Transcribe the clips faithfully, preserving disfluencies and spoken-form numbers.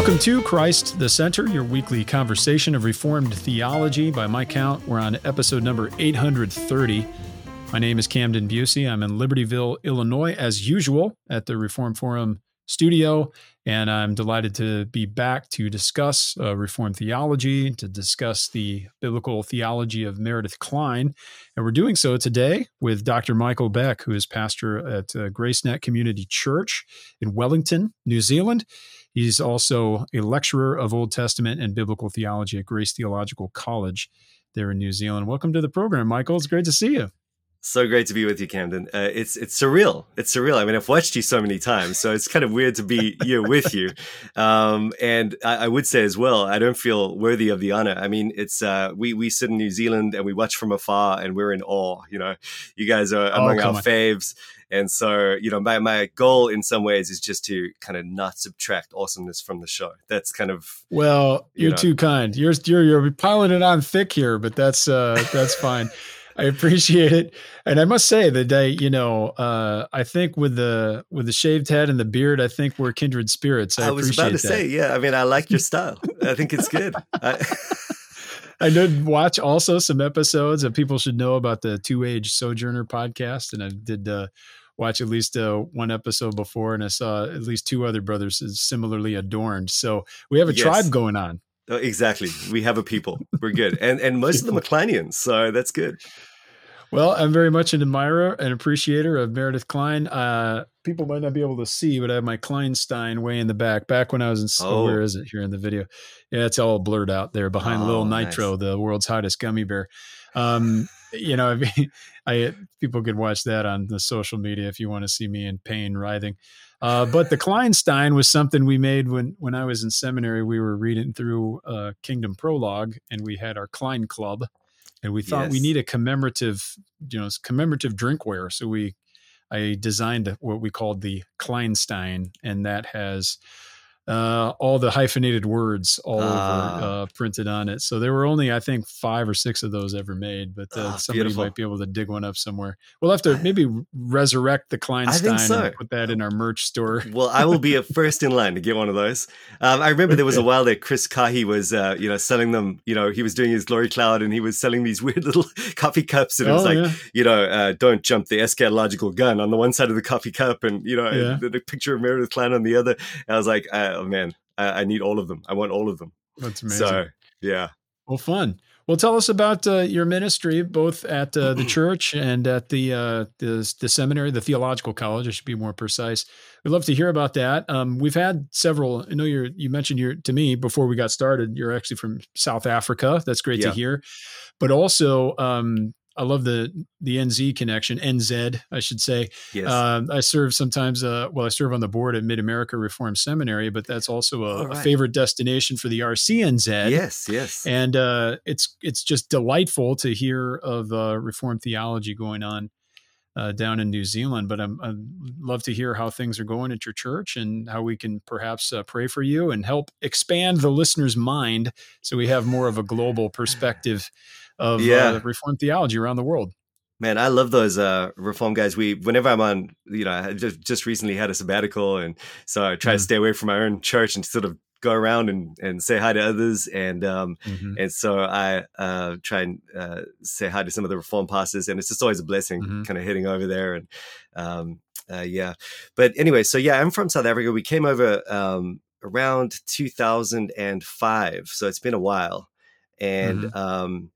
Welcome to Christ the Center, your weekly conversation of Reformed theology. By my count, we're on episode number eight hundred thirty. My name is Camden Busey. I'm in Libertyville, Illinois, as usual, at the Reformed Forum studio, and I'm delighted to be back to discuss uh, Reformed theology, to discuss the biblical theology of Meredith Kline. And we're doing so today with Doctor Michael Beck, who is pastor at uh, GraceNet Community Church in Wellington, New Zealand. He's also a lecturer of Old Testament and biblical theology at Grace Theological College there in New Zealand. Welcome to the program, Michael. It's great to see you. So great to be with you, Camden. Uh, it's it's surreal. It's surreal. I mean, I've watched you so many times, so it's kind of weird to be here with you. Um, and I, I would say as well, I don't feel worthy of the honor. I mean, it's uh, we we sit in New Zealand and we watch from afar, and we're in awe. You know, you guys are among oh, our on. faves. And so, you know, my, my goal in some ways is just to kind of not subtract awesomeness from the show. That's kind of well, you're you know. too kind. You're you're you're piling it on thick here, but that's uh, that's fine. I appreciate it. And I must say that I, you know, uh, I think with the with the shaved head and the beard, I think we're kindred spirits. I, I was about to that. say, yeah, I mean, I like your style. I think it's good. I, I did watch also some episodes that people should know about the Two-Age Sojourner podcast. And I did uh, watch at least uh, one episode before, and I saw at least two other brothers similarly adorned. So we have a yes. tribe going on. Oh, exactly. We have a people. We're good. And and most of them are Kleinians, so that's good. Well, I'm very much an admirer and appreciator of Meredith Kline. Uh, people might not be able to see, but I have my Kleinstein way in the back. Back when I was in, oh. oh, where is it here in the video? Yeah, it's all blurred out there behind oh, Little Nitro, nice. The world's hottest gummy bear. Um, you know, I, mean, I people could watch that on the social media if you want to see me in pain, writhing. Uh, but the Kleinstein was something we made when, when I was in seminary. We were reading through uh, Kingdom Prologue, and we had our Klein Club, and we thought yes. we need a commemorative, you know, commemorative drinkware. So we, I designed what we called the Kleinstein, and that has uh, all the hyphenated words all uh, over uh, printed on it. So there were only, I think, five or six of those ever made, but uh, oh, somebody beautiful. might be able to dig one up somewhere. We'll have to maybe resurrect the Kleinstein so. and put that in our merch store. Well, I will be a first in line to get one of those. Um, I remember there was a while that Chris Kahi was, uh, you know, selling them, you know, he was doing his Glory Cloud and he was selling these weird little coffee cups. And it was oh, like, yeah. you know, uh, don't jump the eschatological gun on the one side of the coffee cup and, you know, yeah. the, the picture of Meredith Kline on the other. And I was like, oh man, I, I need all of them. I want all of them. That's amazing. So, yeah. Well, fun. Well, tell us about uh, your ministry, both at uh, the church and at the, uh, the the seminary, the theological college. I should be more precise. We'd love to hear about that. Um, we've had several. I know you're. You mentioned you're to me before we got started. You're actually from South Africa. That's great yeah. to hear. But also, um, I love the the N Z connection, N Z, I should say. Yes. Uh, I serve sometimes, uh, well, I serve on the board at Mid-America Reformed Seminary, but that's also a, right. a favorite destination for the R C N Z. Yes, yes. And uh, it's it's just delightful to hear of uh, Reformed theology going on uh, down in New Zealand. But I'm, I'd love to hear how things are going at your church and how we can perhaps uh, pray for you and help expand the listener's mind so we have more of a global perspective of yeah. uh, Reformed theology around the world. Man, I love those uh, Reform guys. We, whenever I'm on, you know, I just, just recently had a sabbatical, and so I try mm-hmm. to stay away from my own church and sort of go around and, and say hi to others. And um, mm-hmm. and so I uh, try and uh, say hi to some of the Reform pastors, and it's just always a blessing, mm-hmm. kind of heading over there. And um, uh, yeah, but anyway, so yeah, I'm from South Africa. We came over um, around two thousand five, so it's been a while, and. Mm-hmm. Um,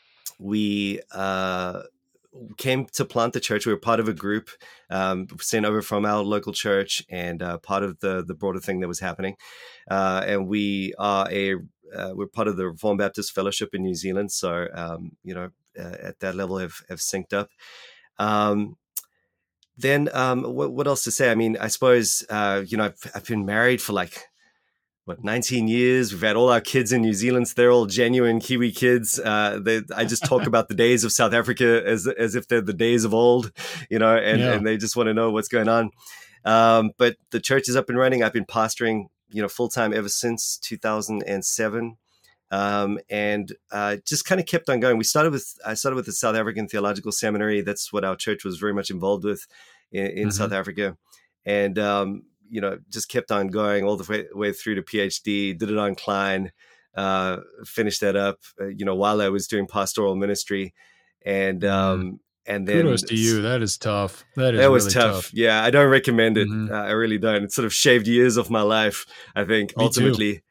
We uh, came to plant the church. We were part of a group um, sent over from our local church and uh, part of the the broader thing that was happening. Uh, and we are a uh, we're part of the Reformed Baptist Fellowship in New Zealand. So um, you know, uh, at that level, have have synced up. Um, then um, what, what else to say? I mean, I suppose uh, you know I've, I've been married for like. What, nineteen years. We've had all our kids in New Zealand. So they're all genuine Kiwi kids. Uh, they, I just talk about the days of South Africa as as if they're the days of old, you know, and, yeah. and they just want to know what's going on. Um, but the church is up and running. I've been pastoring, you know, full time ever since two thousand seven, um, and uh, just kind of kept on going. We started with I started with the South African Theological Seminary. That's what our church was very much involved with in, in mm-hmm. South Africa, and um, you know, just kept on going all the way, way through to PhD, did it on Klein, uh, finished that up, uh, you know, while I was doing pastoral ministry. And, Mm. um, and Kudos then to you. That is tough. That is that was really tough. tough. Yeah. I don't recommend it. Mhm. Uh, I really don't. It sort of shaved years of my life, I think, Me ultimately.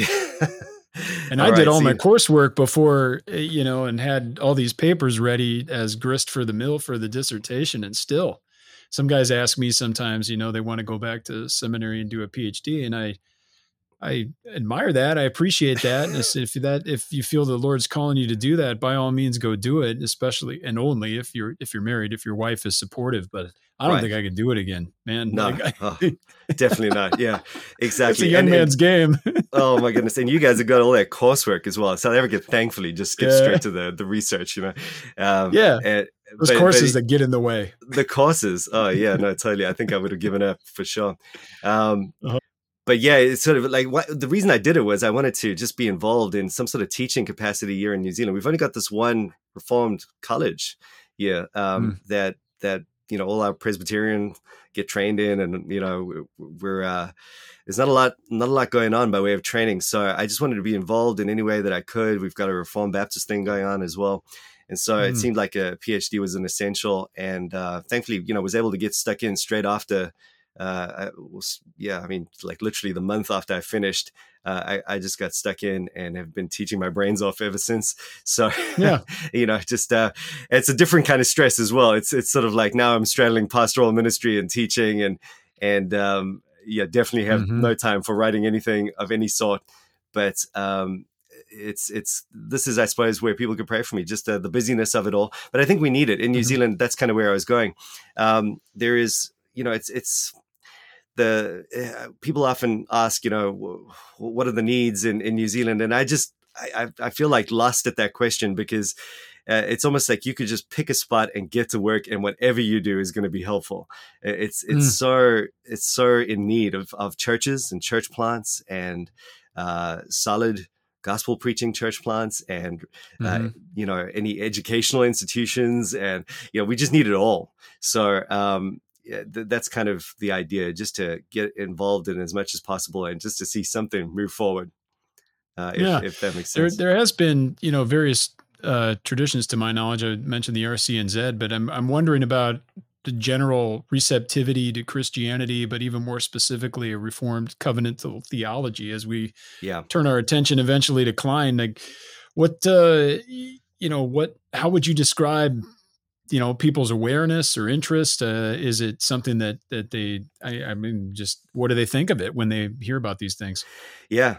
And all I right, did all so my you- coursework before, eh, you know, and had all these papers ready as grist for the mill for the dissertation. And still, some guys ask me sometimes, you know, they want to go back to seminary and do a PhD. And I, I admire that. I appreciate that. And if that, if you feel the Lord's calling you to do that, by all means, go do it. Especially and only if you're if you're married, if your wife is supportive. But I don't Right. think I could do it again, man. No, Like, I, oh, definitely not. Yeah, exactly. it's a young And- man's and- game. Oh my goodness! And you guys have got all that coursework as well. South Africa, thankfully, just skips Yeah. straight to the the research. You know, um, Yeah. and- Those but- courses but that get in the way. the courses. Oh yeah, no, totally. I think I would have given up for sure. Um, Uh-huh. But yeah, it's sort of like what, the reason I did it was I wanted to just be involved in some sort of teaching capacity here in New Zealand. We've only got this one Reformed college here um, Mm. that that you know all our Presbyterian get trained in, and you know we're uh, there's not a lot not a lot going on by way of training. So I just wanted to be involved in any way that I could. We've got a Reformed Baptist thing going on as well. And so Mm. it seemed like a PhD was an essential, and uh, thankfully, you know, was able to get stuck in straight after. Uh, I was, yeah, I mean, like literally the month after I finished, uh, I, I just got stuck in and have been teaching my brains off ever since. So, Yeah. you know, just uh, it's a different kind of stress as well. It's it's sort of like now I'm straddling pastoral ministry and teaching, and and um, yeah, definitely have Mhm. no time for writing anything of any sort. But um, it's it's this is I suppose where people could pray for me, just uh, the busyness of it all. But I think we need it in New Mhm. Zealand. That's kind of where I was going. Um, there is, you know, it's it's the uh, people often ask, you know, w- what are the needs in, in New Zealand, and I just I I I feel like lost at that question because. Uh, it's almost like you could just pick a spot and get to work, and whatever you do is going to be helpful. It's it's Mm. so it's so in need of of churches and church plants and uh, solid gospel preaching church plants and uh, Mhm. you know any educational institutions, and you know we just need it all. So um, yeah, th- that's kind of the idea, just to get involved in as much as possible and just to see something move forward. Uh, if, Yeah. if that makes There, sense. there has been, you know, various uh, traditions to my knowledge. I mentioned the R C N Z, but I'm I'm wondering about the general receptivity to Christianity, but even more specifically, a Reformed covenantal theology as we Yeah. turn our attention eventually to Klein. Like, what uh, y- you know, what? How would you describe? You know, people's awareness or interest? Uh, is it something that that they? I, I mean, just what do they think of it when they hear about these things? Yeah.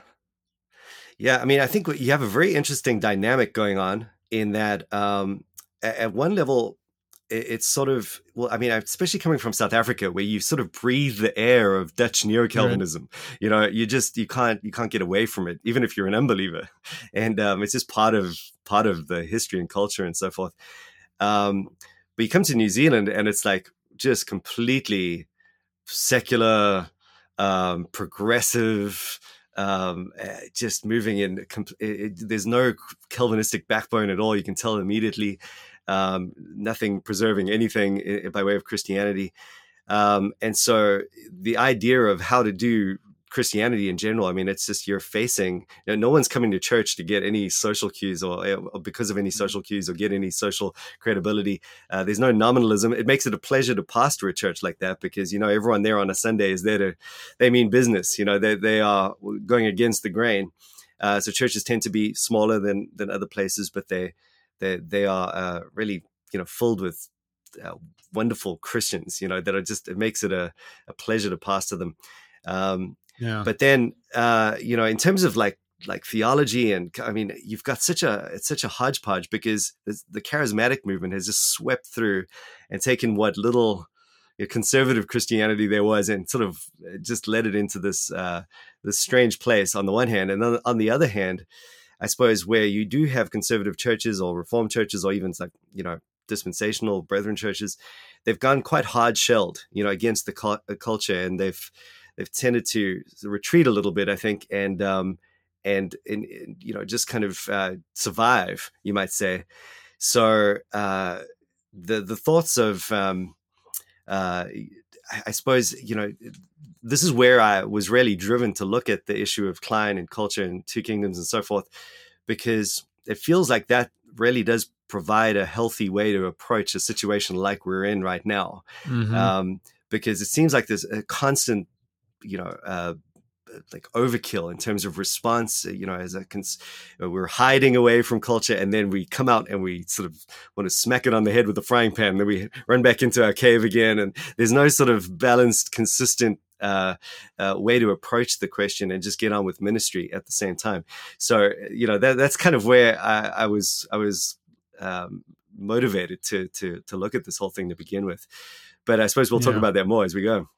Yeah, I mean, I think you have a very interesting dynamic going on in that um, at, at one level, it, it's sort of, well, I mean, especially coming from South Africa, where you sort of breathe the air of Dutch neo-Calvinism. You know, you just you can't you can't get away from it, even if you're an unbeliever, and um, it's just part of part of the history and culture and so forth. Um, but you come to New Zealand, and it's like just completely secular, um, progressive, um, uh, just moving in. It, it, there's no Calvinistic backbone at all. You can tell immediately. Um, nothing preserving anything i- by way of Christianity. Um, and so the idea of how to do Christianity in general, I mean, it's just you're facing, you know, no one's coming to church to get any social cues or, or because of any social cues or get any social credibility. Uh, there's no nominalism. It makes it a pleasure to pastor a church like that because, you know, everyone there on a Sunday is there to, they mean business, you know, they, they are going against the grain. Uh, so churches tend to be smaller than, than other places, but they, they, they are uh, really, you know, filled with uh, wonderful Christians, you know, that are just, it makes it a, a pleasure to pastor them. Um, Yeah. But then, uh, you know, in terms of like like theology, and I mean, you've got such a it's such a hodgepodge because the charismatic movement has just swept through and taken what little you know, conservative Christianity there was and sort of just led it into this uh, this strange place on the one hand, and then on the other hand, I suppose where you do have conservative churches or Reformed churches or even like you know dispensational Brethren churches, they've gone quite hard shelled, you know, against the cu- culture, and they've they've tended to retreat a little bit, I think, and um, and, and, and you know just kind of uh, survive, you might say. So uh, the the thoughts of um, uh, I, I suppose, you know, this is where I was really driven to look at the issue of Klein and culture and Two Kingdoms and so forth, because it feels like that really does provide a healthy way to approach a situation like we're in right now. Mm-hmm. Um, because it seems like there's a constant, you know, uh, like overkill in terms of response, you know, as a cons- we're hiding away from culture, and then we come out and we sort of want to smack it on the head with a frying pan, and then we run back into our cave again. And there's no sort of balanced, consistent uh, uh, way to approach the question and just get on with ministry at the same time. So, you know, that, that's kind of where I, I was, I was um, motivated to, to, to look at this whole thing to begin with. But I suppose we'll talk Yeah. about that more as we go.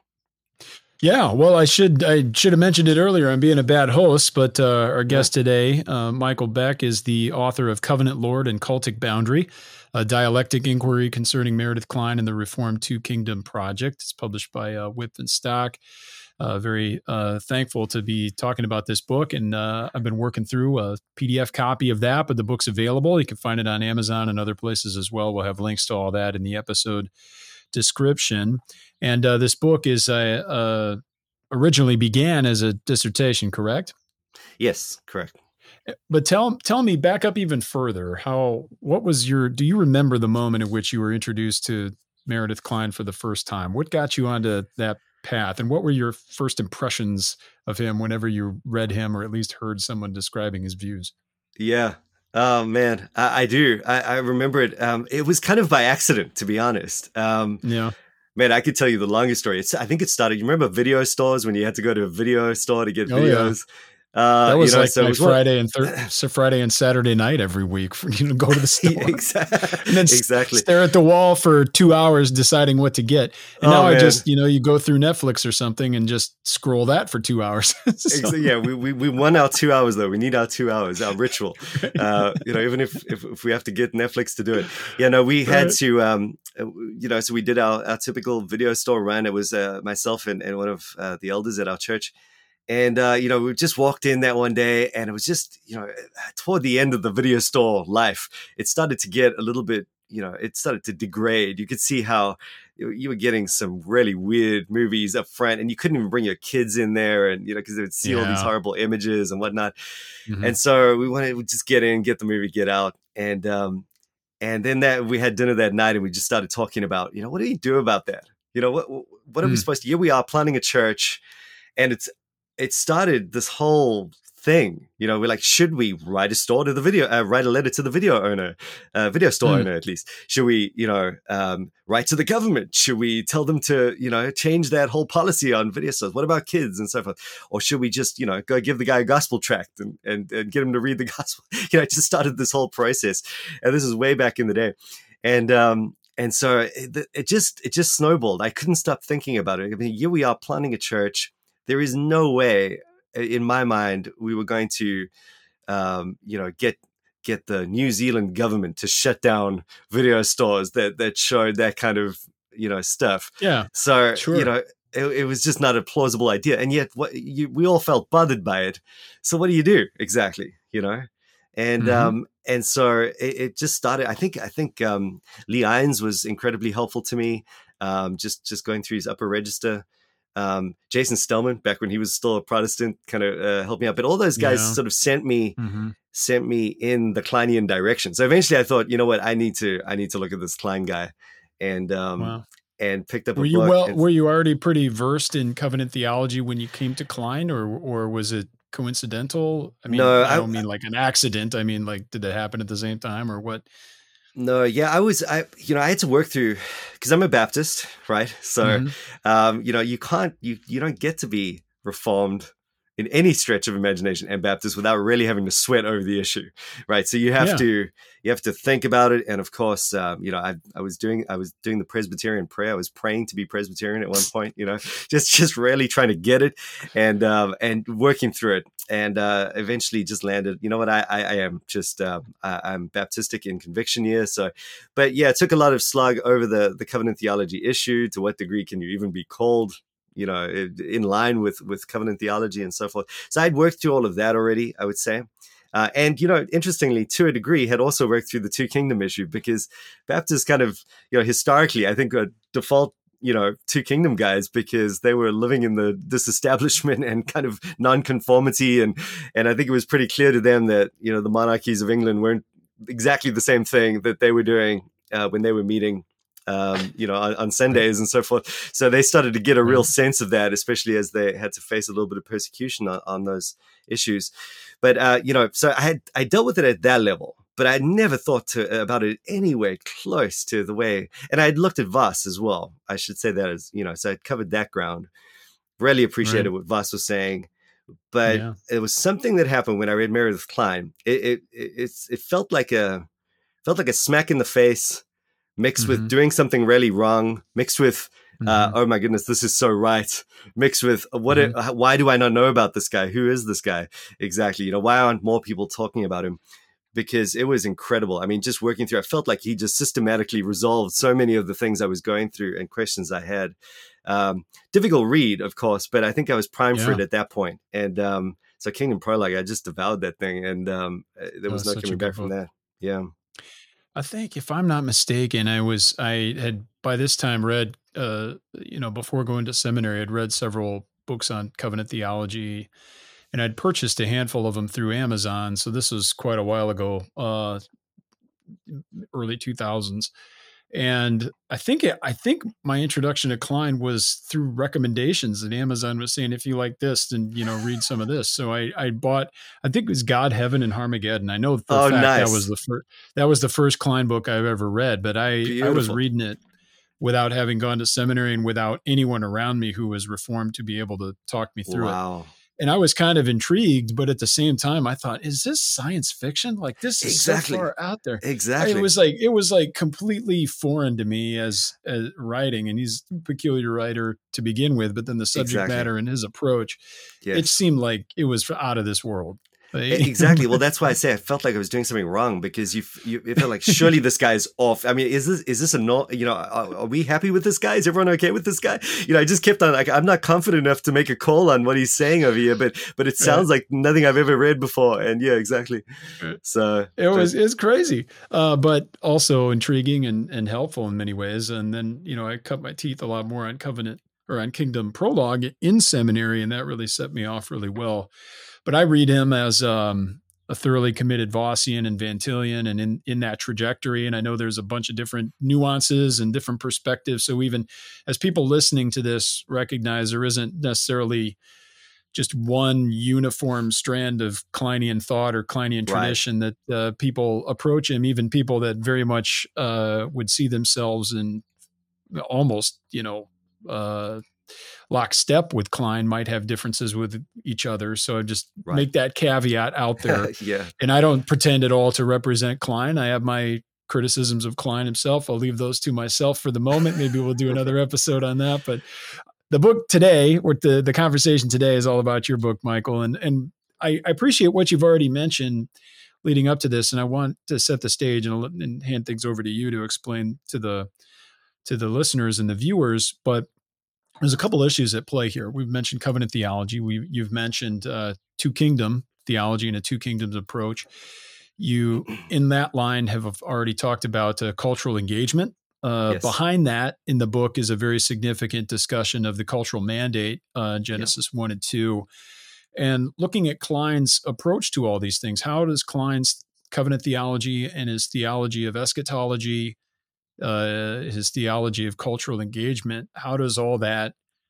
Yeah, well, I should I should have mentioned it earlier. I'm being a bad host, but uh, our guest today, uh, Michael Beck, is the author of Covenant Lord and Cultic Boundary, a dialectic inquiry concerning Meredith Kline and the Reformed Two Kingdom Project. It's published by uh, Whip and Stock. Uh, very uh, thankful to be talking about this book, and uh, I've been working through a P D F copy of that, but the book's available. You can find it on Amazon and other places as well. We'll have links to all that in the episode description. And uh, this book is uh, uh, originally began as a dissertation, correct? Yes, correct. But tell tell me, back up even further. How what was your? Do you remember the moment in which you were introduced to Meredith Kline for the first time? What got you onto that path, and what were your first impressions of him whenever you read him, or at least heard someone describing his views? Yeah. Oh man, I, I do. I, I remember it. Um, it was kind of by accident, to be honest. Um, yeah. Man, I could tell you the longest story. It's, I think it started. You remember video stores when you had to go to a video store to get oh, videos? Yeah. Uh, that was you know, like so my it was Friday and thir- so Friday and Saturday night every week for you to go to the store exactly. and then exactly. stare at the wall for two hours deciding what to get. And oh, now man. I just, you know, you go through Netflix or something and just scroll that for two hours. so. Yeah, we, we we won our two hours though. We need our two hours, our ritual. Uh, you know, even if, if if we have to get Netflix to do it. Yeah, no, we had right. to. Um, you know, so we did our, our typical video store run. It was uh, myself and, and one of uh, the elders at our church. And, uh, you know, we just walked in that one day, and it was just, you know, toward the end of the video store life, it started to get a little bit, you know, it started to degrade. You could see how you were getting some really weird movies up front, and you couldn't even bring your kids in there, and, you know, because they would see yeah. all these horrible images and whatnot. Mm-hmm. And so we wanted to just get in, get the movie, get out. And, um, and then that we had dinner that night, and we just started talking about, you know, what do you do about that? You know, what, what are mm. we supposed to, here we are planning a church, and it's, it started this whole thing, you know, we're like, should we write a store to the video, uh, write a letter to the video owner, uh, video store mm. owner, at least? Should we, you know, um, write to the government? Should we tell them to, you know, change that whole policy on video stores? What about kids and so forth? Or should we just, you know, go give the guy a gospel tract and, and, and get him to read the gospel? You know, it just started this whole process. And this is way back in the day. And, um, and so it, it just, it just snowballed. I couldn't stop thinking about it. I mean, here we are planning a church. There is no way, in my mind, we were going to, um, you know, get get the New Zealand government to shut down video stores that that showed that kind of, you know, stuff. Yeah. So sure. you know, it, it was just not a plausible idea, and yet, what you, we all felt bothered by it. So what do you do exactly? You know, and mm-hmm. um, and so it, it just started. I think I think um, Lee Irons was incredibly helpful to me. Um, just just going through his upper register. Um, Jason Stellman, back when he was still a Protestant, kind of uh, helped me out. But all those guys yeah. sort of sent me mm-hmm. sent me in the Kleinian direction. So eventually, I thought, you know what, I need to I need to look at this Klein guy, and um, wow. and picked up. Were a you book well? and, were you already pretty versed in covenant theology when you came to Klein, or or was it coincidental? I mean, no, I don't I, mean like an accident. I mean, like, did that happen at the same time, or what? No, yeah, I was, I, you know, I had to work through, because I'm a Baptist, right? So, mm-hmm. um, you know, you can't, you, you don't get to be Reformed in any stretch of imagination and Baptist without really having to sweat over the issue, right? So you have yeah. to, you have to think about it. And of course, um, you know, I, I was doing, I was doing the Presbyterian prayer. I was praying to be Presbyterian at one point, you know, just, just really trying to get it and, um, and working through it. And uh, eventually just landed, you know what, I, I, I am just, uh, I, I'm Baptistic in conviction here. So, but yeah, it took a lot of slug over the, the covenant theology issue. To what degree can you even be called, you know, in line with, with covenant theology and so forth. So I'd worked through all of that already, I would say. Uh, and, you know, interestingly, to a degree, had also worked through the two kingdom issue, because Baptists kind of, you know, historically, I think a default you know, Two Kingdom guys, because they were living in the disestablishment and kind of non-conformity. And, and I think it was pretty clear to them that, you know, the monarchies of England weren't exactly the same thing that they were doing uh, when they were meeting, um, you know, on, on Sundays and so forth. So they started to get a real sense of that, especially as they had to face a little bit of persecution on, on those issues. But, uh, you know, so I had, I dealt with it at that level. But I never thought to, about it anyway close to the way, and I'd looked at Voss as well. I should say that as, you know, so I'd covered that ground. Really appreciated right. what Voss was saying, but yeah. it was something that happened when I read Meredith Kline. It it it, it's, it felt like a felt like a smack in the face, mixed mm-hmm. with doing something really wrong, mixed with mm-hmm. uh, oh my goodness, this is so right, mixed with what? Mm-hmm. It, why do I not know about this guy? Who is this guy exactly? You know, why aren't more people talking about him? Because it was incredible. I mean, just working through, I felt like he just systematically resolved so many of the things I was going through and questions I had. Um, difficult read, of course, but I think I was primed yeah. for it at that point. And um, so Kingdom Prologue, I just devoured that thing, and um, there was oh, no coming back from that. Yeah. I think if I'm not mistaken, I was, I had by this time read, uh, you know, before going to seminary, I'd read several books on covenant theology, and I'd purchased a handful of them through Amazon. So this was quite a while ago, uh, early two thousands. And I think it, I think my introduction to Kline was through recommendations that Amazon was saying, if you like this, then, you know, read some of this. So I, I bought, I think it was God, Heaven, and Harmageddon. I know for oh, a fact nice. that was the first, that was the first Kline book I've ever read, but I, I was reading it without having gone to seminary and without anyone around me who was Reformed to be able to talk me through wow. it. And I was kind of intrigued, but at the same time, I thought, is this science fiction? Like, this is exactly. so far out there. Exactly. It was like, it was like completely foreign to me as, as writing. And he's a peculiar writer to begin with, but then the subject exactly. matter and his approach, yes. it seemed like it was out of this world. Exactly. Well, that's why I say I felt like I was doing something wrong, because you, you it felt like surely this guy's off. I mean, is this is this a no? You know, are, are we happy with this guy? Is everyone okay with this guy? You know, I just kept on. Like, I'm not confident enough to make a call on what he's saying over here, but but it sounds right. like nothing I've ever read before. And yeah, exactly. So it was it's crazy, uh, but also intriguing and and helpful in many ways. And then you know, I cut my teeth a lot more on Covenant or on Kingdom Prologue in seminary, and that really set me off really well. But I read him as um, a thoroughly committed Vossian and Van Tillian, and in, in that trajectory. And I know there's a bunch of different nuances and different perspectives. So even as people listening to this recognize, there isn't necessarily just one uniform strand of Kleinian thought or Kleinian tradition right. that uh, people approach him, even people that very much uh, would see themselves in almost, you know, uh, lockstep with Kline might have differences with each other. So I just right. make that caveat out there. yeah. And I don't pretend at all to represent Kline. I have my criticisms of Kline himself. I'll leave those to myself for the moment. Maybe we'll do another episode on that. But the book today, or the, the conversation today, is all about your book, Michael. And, and I, I appreciate what you've already mentioned leading up to this. And I want to set the stage and, and hand things over to you to explain to the, to the listeners and the viewers. But there's a couple issues at play here. We've mentioned covenant theology. We you've mentioned uh, two kingdom theology and a two kingdoms approach. You, in that line, have already talked about uh, cultural engagement. Uh, yes. Behind that, in the book, is a very significant discussion of the cultural mandate, uh, Genesis yeah. one and two, and looking at Kline's approach to all these things. How does Kline's covenant theology and his theology of eschatology, uh, his theology of cultural engagement, how does all that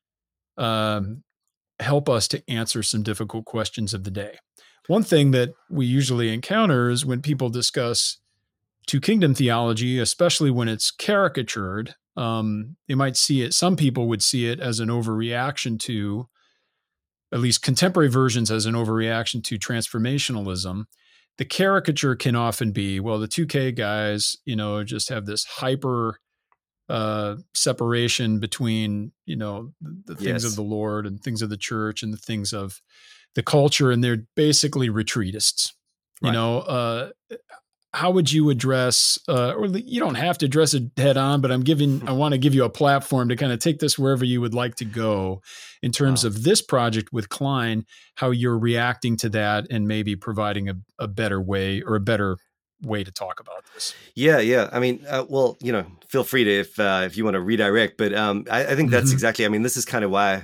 um, help us to answer some difficult questions of the day? One thing that we usually encounter is when people discuss two kingdom theology, especially when it's caricatured, um, they might see it, some people would see it as an overreaction to, at least contemporary versions, as an overreaction to transformationalism. The caricature can often be, well, the two K guys, you know, just have this hyper uh, separation between, you know, the, the things yes. of the Lord and things of the church and the things of the culture, and they're basically retreatists. Right. You know, uh, how would you address, uh, or you don't have to address it head on, but I'm giving, I want to give you a platform to kind of take this wherever you would like to go in terms wow. of this project with Kline, how you're reacting to that and maybe providing a, a better way or a better way to talk about this. Yeah, yeah. I mean, uh, well, you know, feel free to if uh, if you want to redirect, but um, I, I think that's Mm-hmm. exactly. I mean, this is kind of why.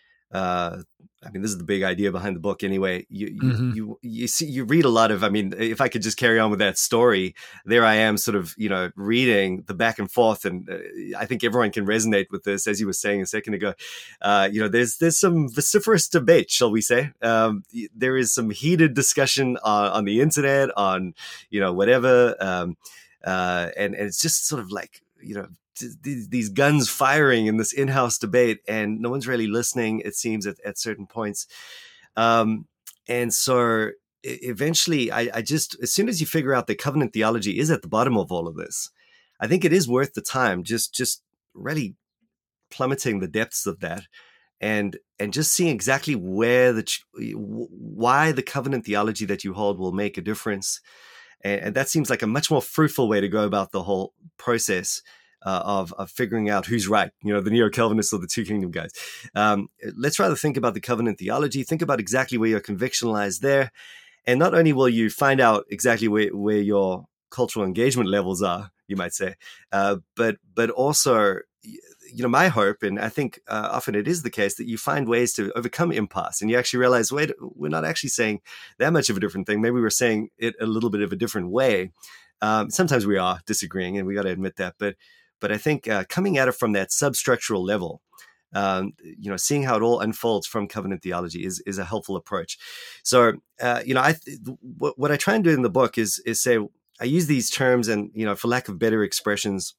Uh, I mean, this is the big idea behind the book, anyway. You you Mm-hmm. you you see, you read a lot of. I mean, if I could just carry on with that story, there I am, sort of, you know, reading the back and forth, and uh, I think everyone can resonate with this, as you were saying a second ago. Uh, you know, there's there's some vociferous debate, shall we say? Um, there is some heated discussion on, on the internet, on you know whatever, um, uh, and and it's just sort of like you know. These, these guns firing in this in-house debate, and no one's really listening, it seems, at, at certain points. Um, and so eventually, I, I just, as soon as you figure out that covenant theology is at the bottom of all of this, I think it is worth the time just just really plummeting the depths of that, and and just seeing exactly where the why the covenant theology that you hold will make a difference. And, and that seems like a much more fruitful way to go about the whole process. Uh, of, of figuring out who's right, you know, the Neo-Calvinists or the Two Kingdom guys. Um, let's rather think about the covenant theology, think about exactly where your conviction lies there. And not only will you find out exactly where, where your cultural engagement levels are, you might say, uh, but but also, you know, my hope, and I think uh, often it is the case, that you find ways to overcome impasse, and you actually realize, wait, we're not actually saying that much of a different thing. Maybe we're saying it a little bit of a different way. Um, sometimes we are disagreeing, and we got to admit that, but But I think uh, coming at it from that substructural level, um, you know, seeing how it all unfolds from covenant theology is is a helpful approach. So, uh, you know, I th- what, what I try and do in the book is is say I use these terms, and you know, for lack of better expressions,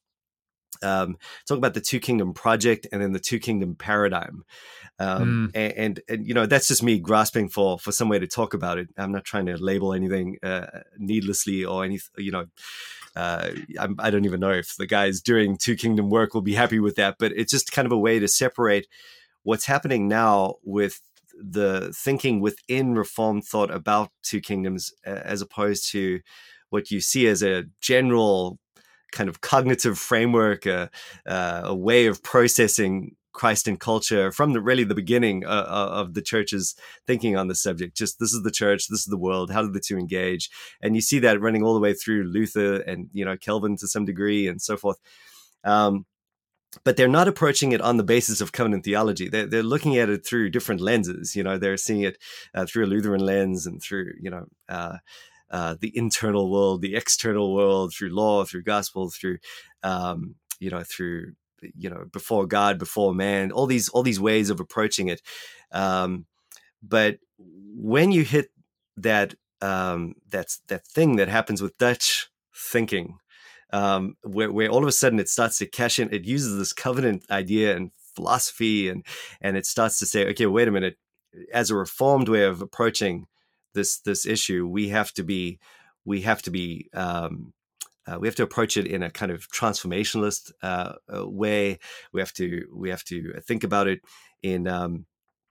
um, talk about the Two Kingdom project and then the Two Kingdom paradigm. Um, Mm. and, and, and, you know, that's just me grasping for, for some way to talk about it. I'm not trying to label anything uh, needlessly or any, you know, uh, I'm, I don't even know if the guys doing Two Kingdom work will be happy with that, but it's just kind of a way to separate what's happening now with the thinking within Reformed thought about Two Kingdoms, uh, as opposed to what you see as a general kind of cognitive framework, uh, uh, a way of processing Christ and culture from the really the beginning uh, of the church's thinking on the subject. Just this is the church, this is the world. How do the two engage? And you see that running all the way through Luther and you know Calvin to some degree and so forth. Um, but they're not approaching it on the basis of covenant theology. They're, they're looking at it through different lenses. You know, they're seeing it uh, through a Lutheran lens and through you know. Uh, Uh, the internal world, the external world, through law, through gospel, through, um, you know, through, you know, before God, before man, all these, all these ways of approaching it. Um, but when you hit that, um, that's that thing that happens with Dutch thinking, um, where, where all of a sudden it starts to cash in, it uses this covenant idea and philosophy, and, and it starts to say, okay, wait a minute, as a reformed way of approaching this this issue, we have to be we have to be um, uh, we have to approach it in a kind of transformationalist uh, uh, way. We have to we have to think about it in um,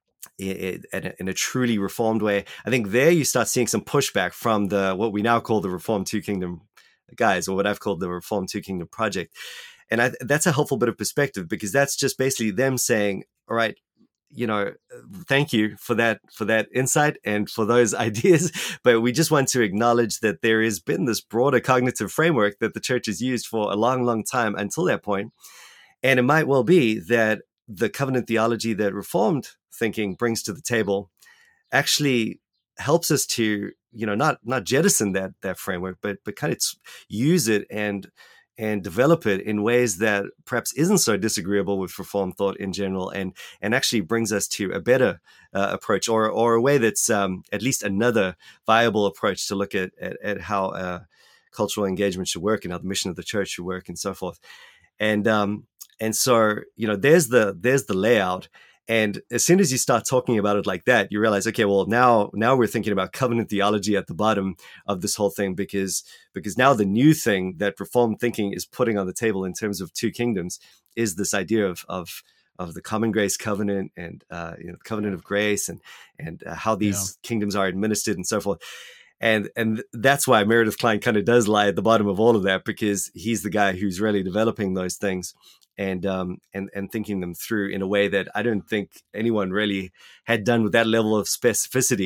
in, in, a, in a truly reformed way. I think there you start seeing some pushback from the what we now call the Reformed Two Kingdom guys, or what I've called the Reformed Two Kingdom project. And I, that's a helpful bit of perspective, because that's just basically them saying, all right, you know, thank you for that, for that insight and for those ideas. But we just want to acknowledge that there has been this broader cognitive framework that the church has used for a long, long time until that point. And it might well be that the covenant theology that Reformed thinking brings to the table actually helps us to, you know, not not jettison that that framework, but but kind of use it and and develop it in ways that perhaps isn't so disagreeable with Reformed thought in general, and and actually brings us to a better uh, approach, or or a way that's um, at least another viable approach to look at at, at how uh, cultural engagement should work and how the mission of the church should work and so forth. And um, and so, you know, there's the there's the layout. And as soon as you start talking about it like that, you realize, okay, well, now now we're thinking about covenant theology at the bottom of this whole thing, because because now the new thing that Reformed thinking is putting on the table in terms of two kingdoms is this idea of of of the common grace covenant, and uh, you know, the covenant of grace, and and uh, how these yeah. kingdoms are administered and so forth. And and that's why Meredith Kline kind of does lie at the bottom of all of that, because he's the guy who's really developing those things and um and and thinking them through in a way that I don't think anyone really had done with that level of specificity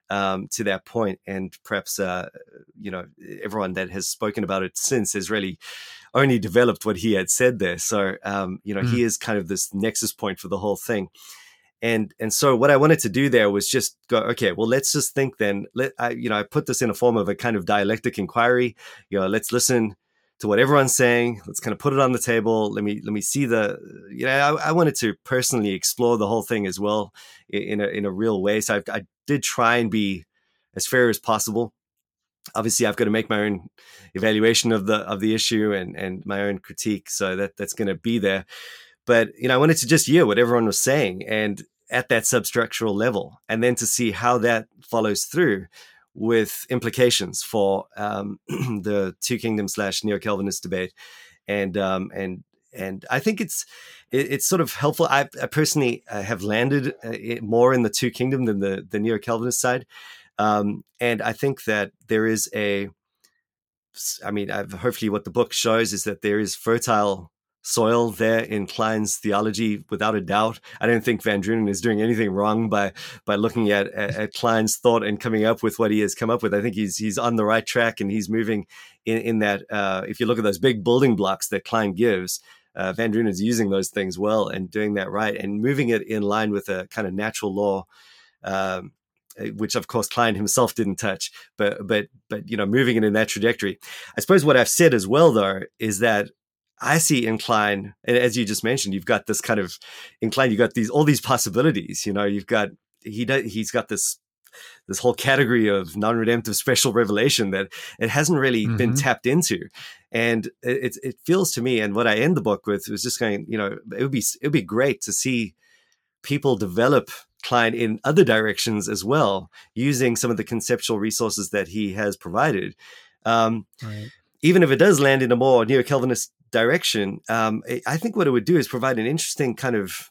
um, to that point. And perhaps, uh, you know, everyone that has spoken about it since has really only developed what he had said there. So, um, you know, mm. he is kind of this nexus point for the whole thing. And and so what I wanted to do there was just go, okay, well, let's just think then. Let I, you know, I put this in a form of a kind of dialectic inquiry. You know, let's listen to what everyone's saying. Let's kind of put it on the table. Let me let me see the. You know, I, I wanted to personally explore the whole thing as well in a in a real way. So I, I did try and be as fair as possible. Obviously, I've got to make my own evaluation of the of the issue and and my own critique. So that that's going to be there. But, you know, I wanted to just hear what everyone was saying and at that substructural level, and then to see how that follows through with implications for um, the two kingdom slash neo-Calvinist debate. And um, and and I think it's it, it's sort of helpful. I, I personally uh, have landed uh, more in the two kingdom than the, the neo-Calvinist side. Um, and I think that there is a, I mean, I've, hopefully what the book shows is that there is fertile soil there in Klein's theology, without a doubt. I don't think Van Drunen is doing anything wrong by by looking at, at, at Klein's thought and coming up with what he has come up with. I think he's he's on the right track, and he's moving in, in that. Uh, if you look at those big building blocks that Klein gives, uh, Van Drunen is using those things well and doing that right and moving it in line with a kind of natural law, um, which of course Klein himself didn't touch, but but but you know, moving it in that trajectory. I suppose what I've said as well, though, is that I see in Klein, and as you just mentioned, you've got this kind of in Klein, you've got these all these possibilities. You know, you've got he does, he's got this this whole category of non-redemptive special revelation that it hasn't really mm-hmm. been tapped into, and it it feels to me. And what I end the book with was just going, you know, it would be it would be great to see people develop Klein in other directions as well, using some of the conceptual resources that he has provided. Um, right. Even if it does land in a more neo-Calvinist direction, um, I think what it would do is provide an interesting kind of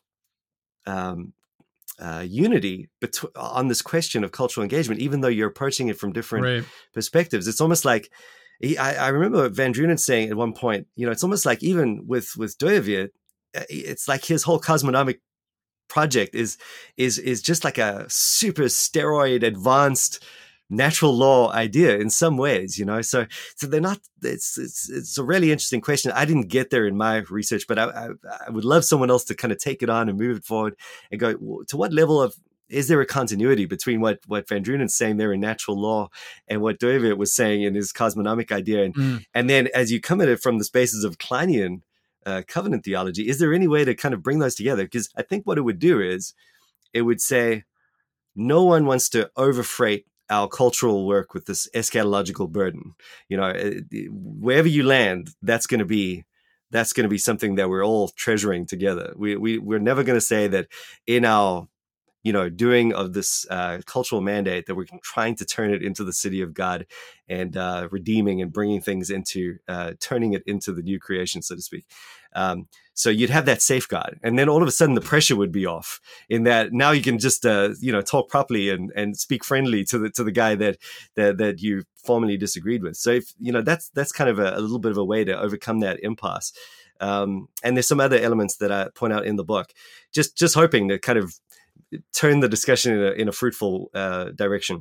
um, uh, unity between on this question of cultural engagement, even though you're approaching it from different right. perspectives. It's almost like he, I, I remember Van Drunen saying at one point, you know, it's almost like even with with Dooyeweerd, it's like his whole cosmonomic project is is is just like a super steroid advanced natural law idea in some ways, you know. So, so they're not. It's it's it's a really interesting question. I didn't get there in my research, but I I, I would love someone else to kind of take it on and move it forward and go to what level of is there a continuity between what what Van Drunen's saying there in natural law and what Dooyeweerd was saying in his cosmonomic idea, and mm. and then as you come at it from the spaces of Kleinian uh, covenant theology, is there any way to kind of bring those together? Because I think what it would do is it would say no one wants to overfreight our cultural work with this eschatological burden. You know, wherever you land, that's going to be that's going to be something that we're all treasuring together. We we we're never going to say that in our you know doing of this uh, cultural mandate that we're trying to turn it into the city of God and uh, redeeming and bringing things into uh, turning it into the new creation, so to speak. Um, so you'd have that safeguard, and then all of a sudden the pressure would be off. In that now you can just uh, you know talk properly and, and speak friendly to the to the guy that that that you formerly disagreed with. So if you know that's that's kind of a, a little bit of a way to overcome that impasse. Um, and there's some other elements that I point out in the book. Just just hoping to kind of turn the discussion in a, in a fruitful uh, direction.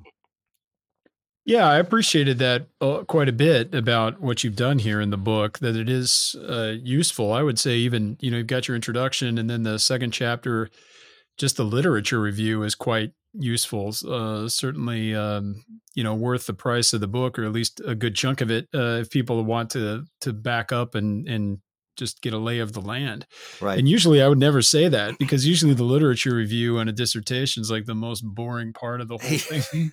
Yeah, I appreciated that uh, quite a bit about what you've done here in the book, that it is uh, useful. I would say even, you know, you've got your introduction and then the second chapter, just the literature review is quite useful. Uh, certainly, um, you know, worth the price of the book, or at least a good chunk of it, uh, if people want to to back up and and just get a lay of the land. Right. And usually I would never say that, because usually the literature review on a dissertation is like the most boring part of the whole thing.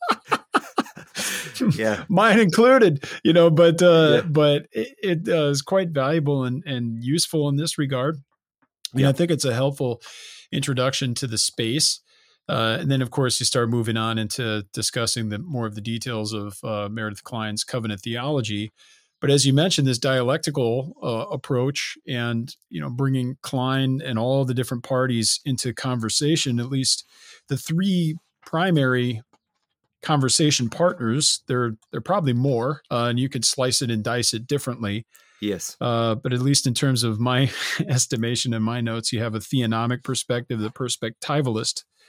Yeah, mine included, you know, but, uh, yeah. but it, it uh, is quite valuable and, and useful in this regard. And yeah. I think it's a helpful introduction to the space. Uh, and then of course you start moving on into discussing the more of the details of uh, Meredith Klein's covenant theology. But as you mentioned, this dialectical uh, approach and, you know, bringing Klein and all the different parties into conversation, at least the three primary conversation partners, there, there are probably more, uh, and you could slice it and dice it differently. Yes. Uh, but at least in terms of my estimation and my notes, you have a theonomic perspective, the perspectivalist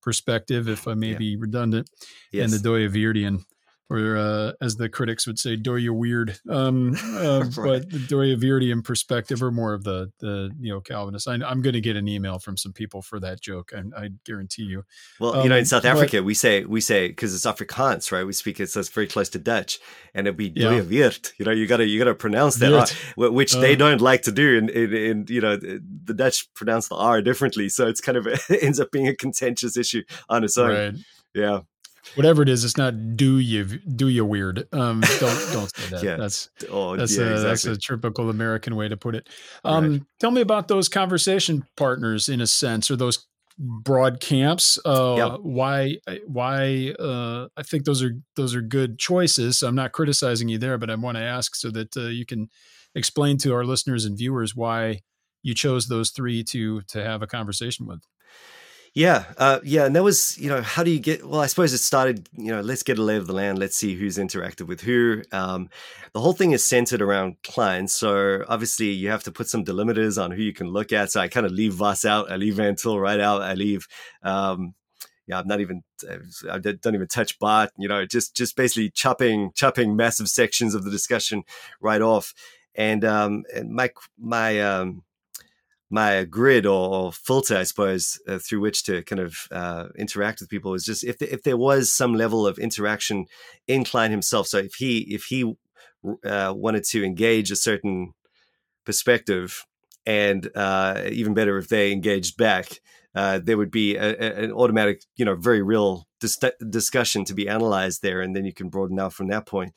perspective, if I may Yeah. be redundant, and the Yes. Doyeweerdian, or uh, as the critics would say, Doye weird. Um, uh, Right. But the Doyeweerdian perspective, or more of the the neo Calvinist. I, I'm going to get an email from some people for that joke, I, I guarantee you. Well, you know, in Um, South but Africa, we say we say because it's Afrikaans, right? We speak it, so it's very close to Dutch, and it'd be yeah, Doyeweerd. You know, you gotta you gotta pronounce that, weird. R, which Uh, they don't like to do. And in, in, in you know, the Dutch pronounce the R differently, so it's kind of a, it ends up being a contentious issue on its own. right. Yeah. Whatever it is, it's not do you do you weird. Um, don't don't say that. Yeah. That's Oh, that's yeah, a exactly. that's a typical American way to put it. Um, Right. Tell me about those conversation partners, in a sense, or those broad camps. Uh, Yeah. why why uh, I think those are those are good choices. I'm not criticizing you there, but I want to ask so that uh, you can explain to our listeners and viewers why you chose those three to to have a conversation with. Yeah, uh, yeah, and that was, you know, how do you get? Well, I suppose it started, you know, let's get a lay of the land. Let's see who's interacted with who. Um, the whole thing is centered around clients, so obviously you have to put some delimiters on who you can look at. So I kind of leave Voss out, I leave Van Til right out, I leave, um, yeah, I'm not even, I don't even touch Bart. You know, just just basically chopping chopping massive sections of the discussion right off, and um, and my my um. my grid or, or filter, I suppose, uh, through which to kind of uh, interact with people is just if the, if there was some level of interaction in Klein himself. So if he if he uh, wanted to engage a certain perspective, and uh, even better if they engaged back, uh, there would be a, a, an automatic, you know, very real dis- discussion to be analyzed there, and then you can broaden out from that point.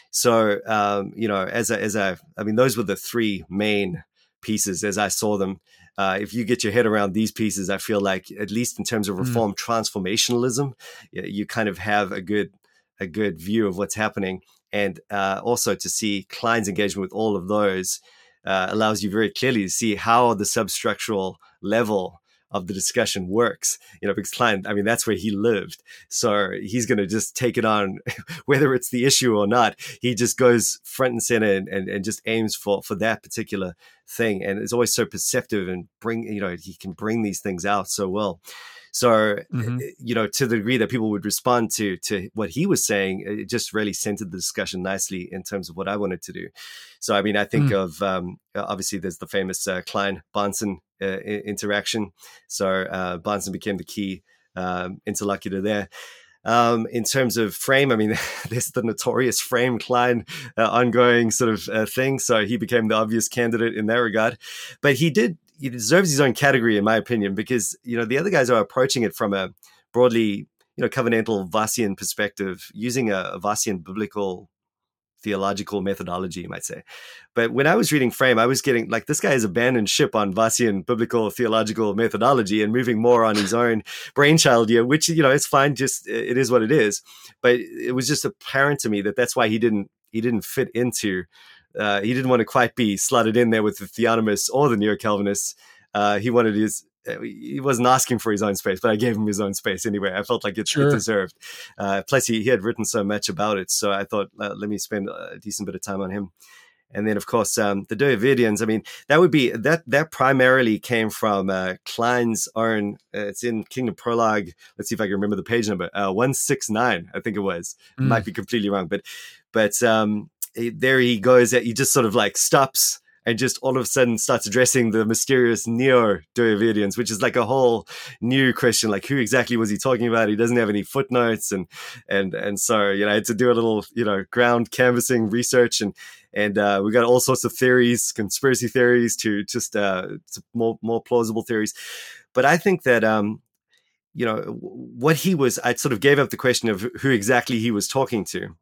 So um, you know, as a, as I, I mean, those were the three main pieces as I saw them. Uh, if you get your head around these pieces, I feel like, at least in terms of reform mm. transformationalism, you, you kind of have a good a good view of what's happening. And uh, also to see Klein's engagement with all of those uh, allows you very clearly to see how the substructural level of the discussion works, you know, because Klein, I mean, that's where he lived. So he's going to just take it on, whether it's the issue or not. He just goes front and center and, and, and just aims for, for that particular thing. And it's always so perceptive and bring, you know, he can bring these things out so well. So, mm-hmm. you know, to the degree that people would respond to to what he was saying, it just really centered the discussion nicely in terms of what I wanted to do. So, I mean, I think mm. of, um, obviously, there's the famous uh, Klein-Bahnsen uh, interaction. So uh, Bahnsen became the key um, interlocutor there. Um, in terms of frame, I mean, there's the notorious frame Klein uh, ongoing sort of uh, thing. So he became the obvious candidate in that regard. But he did, he deserves his own category, in my opinion, because, you know, the other guys are approaching it from a broadly, you know, covenantal Vossian perspective, using a, a Vossian biblical theological methodology, you might say. But when I was reading Frame, I was getting like, this guy has abandoned ship on Vossian biblical theological methodology and moving more on his own brainchild here, which, you know, it's fine. Just, it is what it is. But it was just apparent to me that that's why he didn't, he didn't fit into, uh, he didn't want to quite be slotted in there with the Theonomists or the Neo-Calvinists. Uh, he wanted his, he wasn't asking for his own space, but I gave him his own space anyway. I felt like it, sure. it deserved. Uh, plus, he, he had written so much about it, so I thought, uh, let me spend a decent bit of time on him. And then, of course, um, the Doyeweerdians. I mean, that would be that. That primarily came from uh, Klein's own. Uh, it's in Kingdom Prologue. Let's see if I can remember the page number. Uh, one six nine, I think it was. Mm. Might be completely wrong, but but um, there he goes. He just sort of like stops. And just all of a sudden starts addressing the mysterious Neo-Doyeweerdians, which is like a whole new question. Like, who exactly was he talking about? He doesn't have any footnotes, and and and so you know, I had to do a little you know ground canvassing research, and and uh, we got all sorts of theories, conspiracy theories, to just uh, to more more plausible theories. But I think that um, you know what he was. I sort of gave up the question of who exactly he was talking to,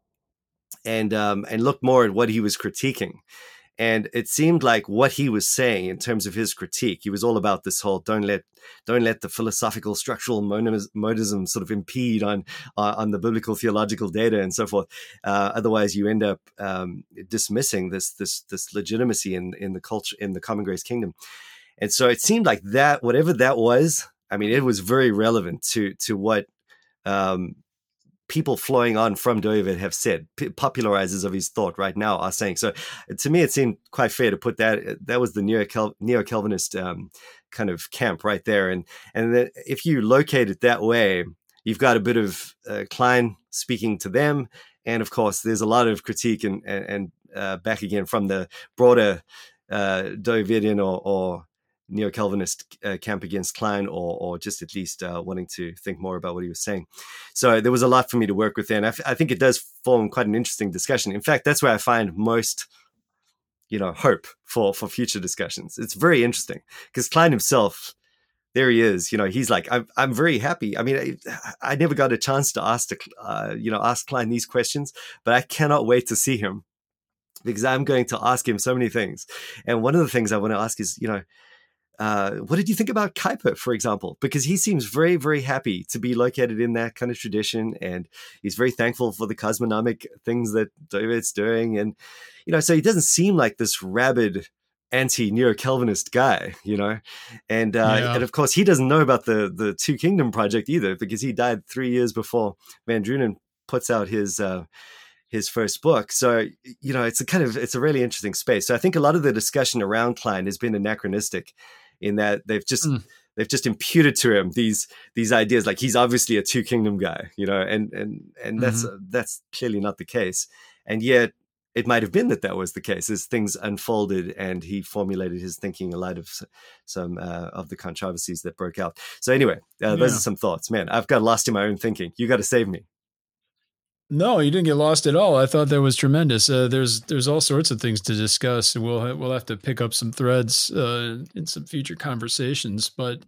and um, and looked more at what he was critiquing. And it seemed like what he was saying in terms of his critique, he was all about this whole don't let don't let the philosophical structural modism sort of impede on uh, on the biblical theological data and so forth. Uh, otherwise, you end up um, dismissing this this this legitimacy in in the culture in the common grace kingdom. And so it seemed like that, whatever that was, I mean, it was very relevant to to what. Um, people flowing on from Doivet have said, P- popularizers of his thought right now are saying. So to me, it seemed quite fair to put that, that was the neo-Calvinist um, kind of camp right there. And, and that if you locate it that way, you've got a bit of uh, Klein speaking to them. And of course, there's a lot of critique and, and, and uh, back again from the broader uh, Doivetian or, or neo-Calvinist uh, camp against Klein, or or just at least uh, wanting to think more about what he was saying. So there was a lot for me to work with there. And I, f- I think it does form quite an interesting discussion. In fact, that's where I find most, you know, hope for, for future discussions. It's very interesting because Klein himself, there he is, you know, he's like, I'm, I'm very happy. I mean, I, I never got a chance to ask, to, uh, you know, ask Klein these questions, but I cannot wait to see him because I'm going to ask him so many things. And one of the things I want to ask is, you know, Uh, what did you think about Kuyper, for example? Because he seems very, very happy to be located in that kind of tradition, and he's very thankful for the cosmonomic things that Doivet's doing. And, you know, so he doesn't seem like this rabid anti-neo-Calvinist guy, you know? And, uh, Yeah. and of course, he doesn't know about the, the Two Kingdom Project either, because he died three years before Van Drunen puts out his... Uh, his first book. So, you know, it's a kind of, it's a really interesting space. So I think a lot of the discussion around Klein has been anachronistic in that they've just, mm. they've just imputed to him these, these ideas, like he's obviously a two kingdom guy, you know, and, and, and that's, mm-hmm. uh, that's clearly not the case. And yet it might've been that that was the case as things unfolded and he formulated his thinking in light of some uh, of the controversies that broke out. So anyway, uh, yeah. those are some thoughts, man. I've got lost in my own thinking. You got to save me. No, you didn't get lost at all. I thought that was tremendous. Uh, there's there's all sorts of things to discuss. We'll ha- we'll have to pick up some threads uh, in some future conversations. But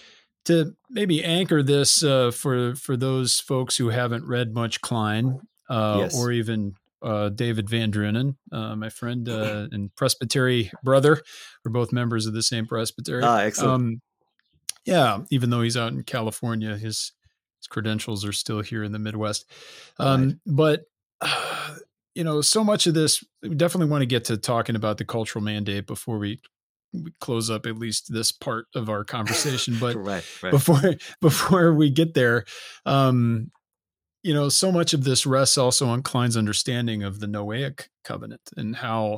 to maybe anchor this uh, for for those folks who haven't read much Klein uh, yes. or even uh, David Van Drunen, uh, my friend uh, and presbytery brother, we're both members of the same presbytery. Ah, excellent. Um, yeah, even though he's out in California, his credentials are still here in the Midwest. Um, right. But, uh, you know, so much of this, we definitely want to get to talking about the cultural mandate before we, we close up at least this part of our conversation. But right, right. before, before we get there, um, you know, so much of this rests also on Klein's understanding of the Noahic covenant and how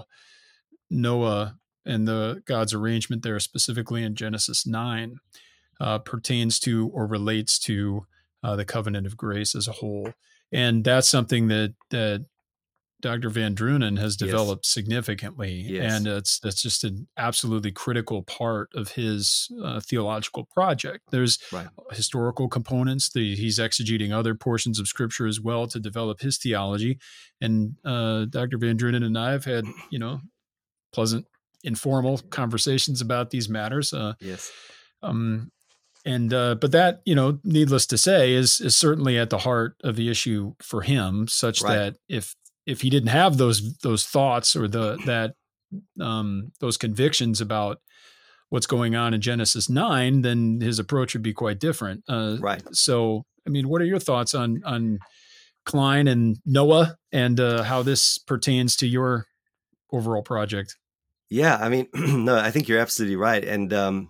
Noah and the God's arrangement there, specifically in Genesis nine, uh, pertains to or relates to Uh, the covenant of grace as a whole. And that's something that, that Doctor Van Drunen has developed yes. significantly. Yes. And it's, that's just an absolutely critical part of his uh, theological project. There's right. historical components. The, he's exegeting other portions of scripture as well to develop his theology. And uh, Doctor Van Drunen and I have had, you know, pleasant, informal conversations about these matters. Uh, yes. Um, And, uh, but that, you know, needless to say, is is certainly at the heart of the issue for him, such right. that if if he didn't have those those thoughts or the that um, those convictions about what's going on in Genesis nine, then his approach would be quite different. Uh, right. So, I mean, what are your thoughts on on Klein and Noah and uh, how this pertains to your overall project? Yeah, I mean, no, I think you're absolutely right, and. Um,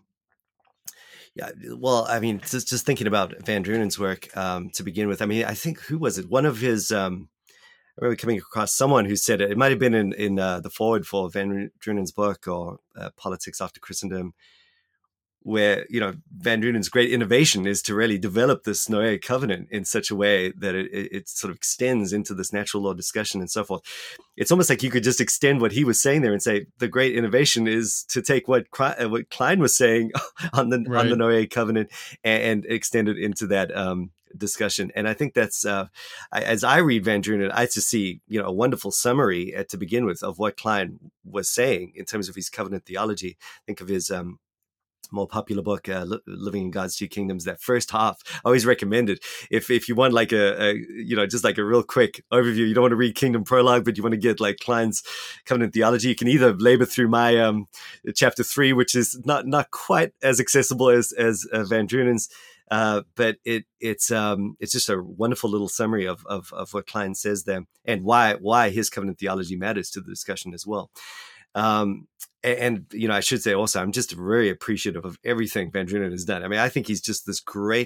Yeah, well, I mean, just just thinking about Van Drunen's work um, to begin with. I mean, I think who was it? One of his. Um, I remember coming across someone who said it. It might have been in in uh, the foreword for Van Drunen's book or uh, Politics After Christendom, where you know Van Drunen's great innovation is to really develop this Noahic covenant in such a way that it, it, it sort of extends into this natural law discussion and so forth. It's almost like you could just extend what he was saying there and say the great innovation is to take what what Klein was saying on the right. on the Noahic covenant and, and extend it into that um, discussion. And I think that's uh, I, as I read Van Drunen, I just see you know a wonderful summary at, to begin with of what Klein was saying in terms of his covenant theology. Think of his um, more popular book, uh, Living in God's Two Kingdoms. That first half, I always recommend it. If if you want like a, a you know just like a real quick overview, you don't want to read Kingdom Prologue, but you want to get like Klein's covenant theology, you can either labor through my um, chapter three, which is not not quite as accessible as as uh, Van Drunen's, uh, but it it's um it's just a wonderful little summary of of of what Klein says there and why why his covenant theology matters to the discussion as well. Um, and, and, you know, I should say also, I'm just very appreciative of everything Van Drunen has done. I mean, I think he's just this great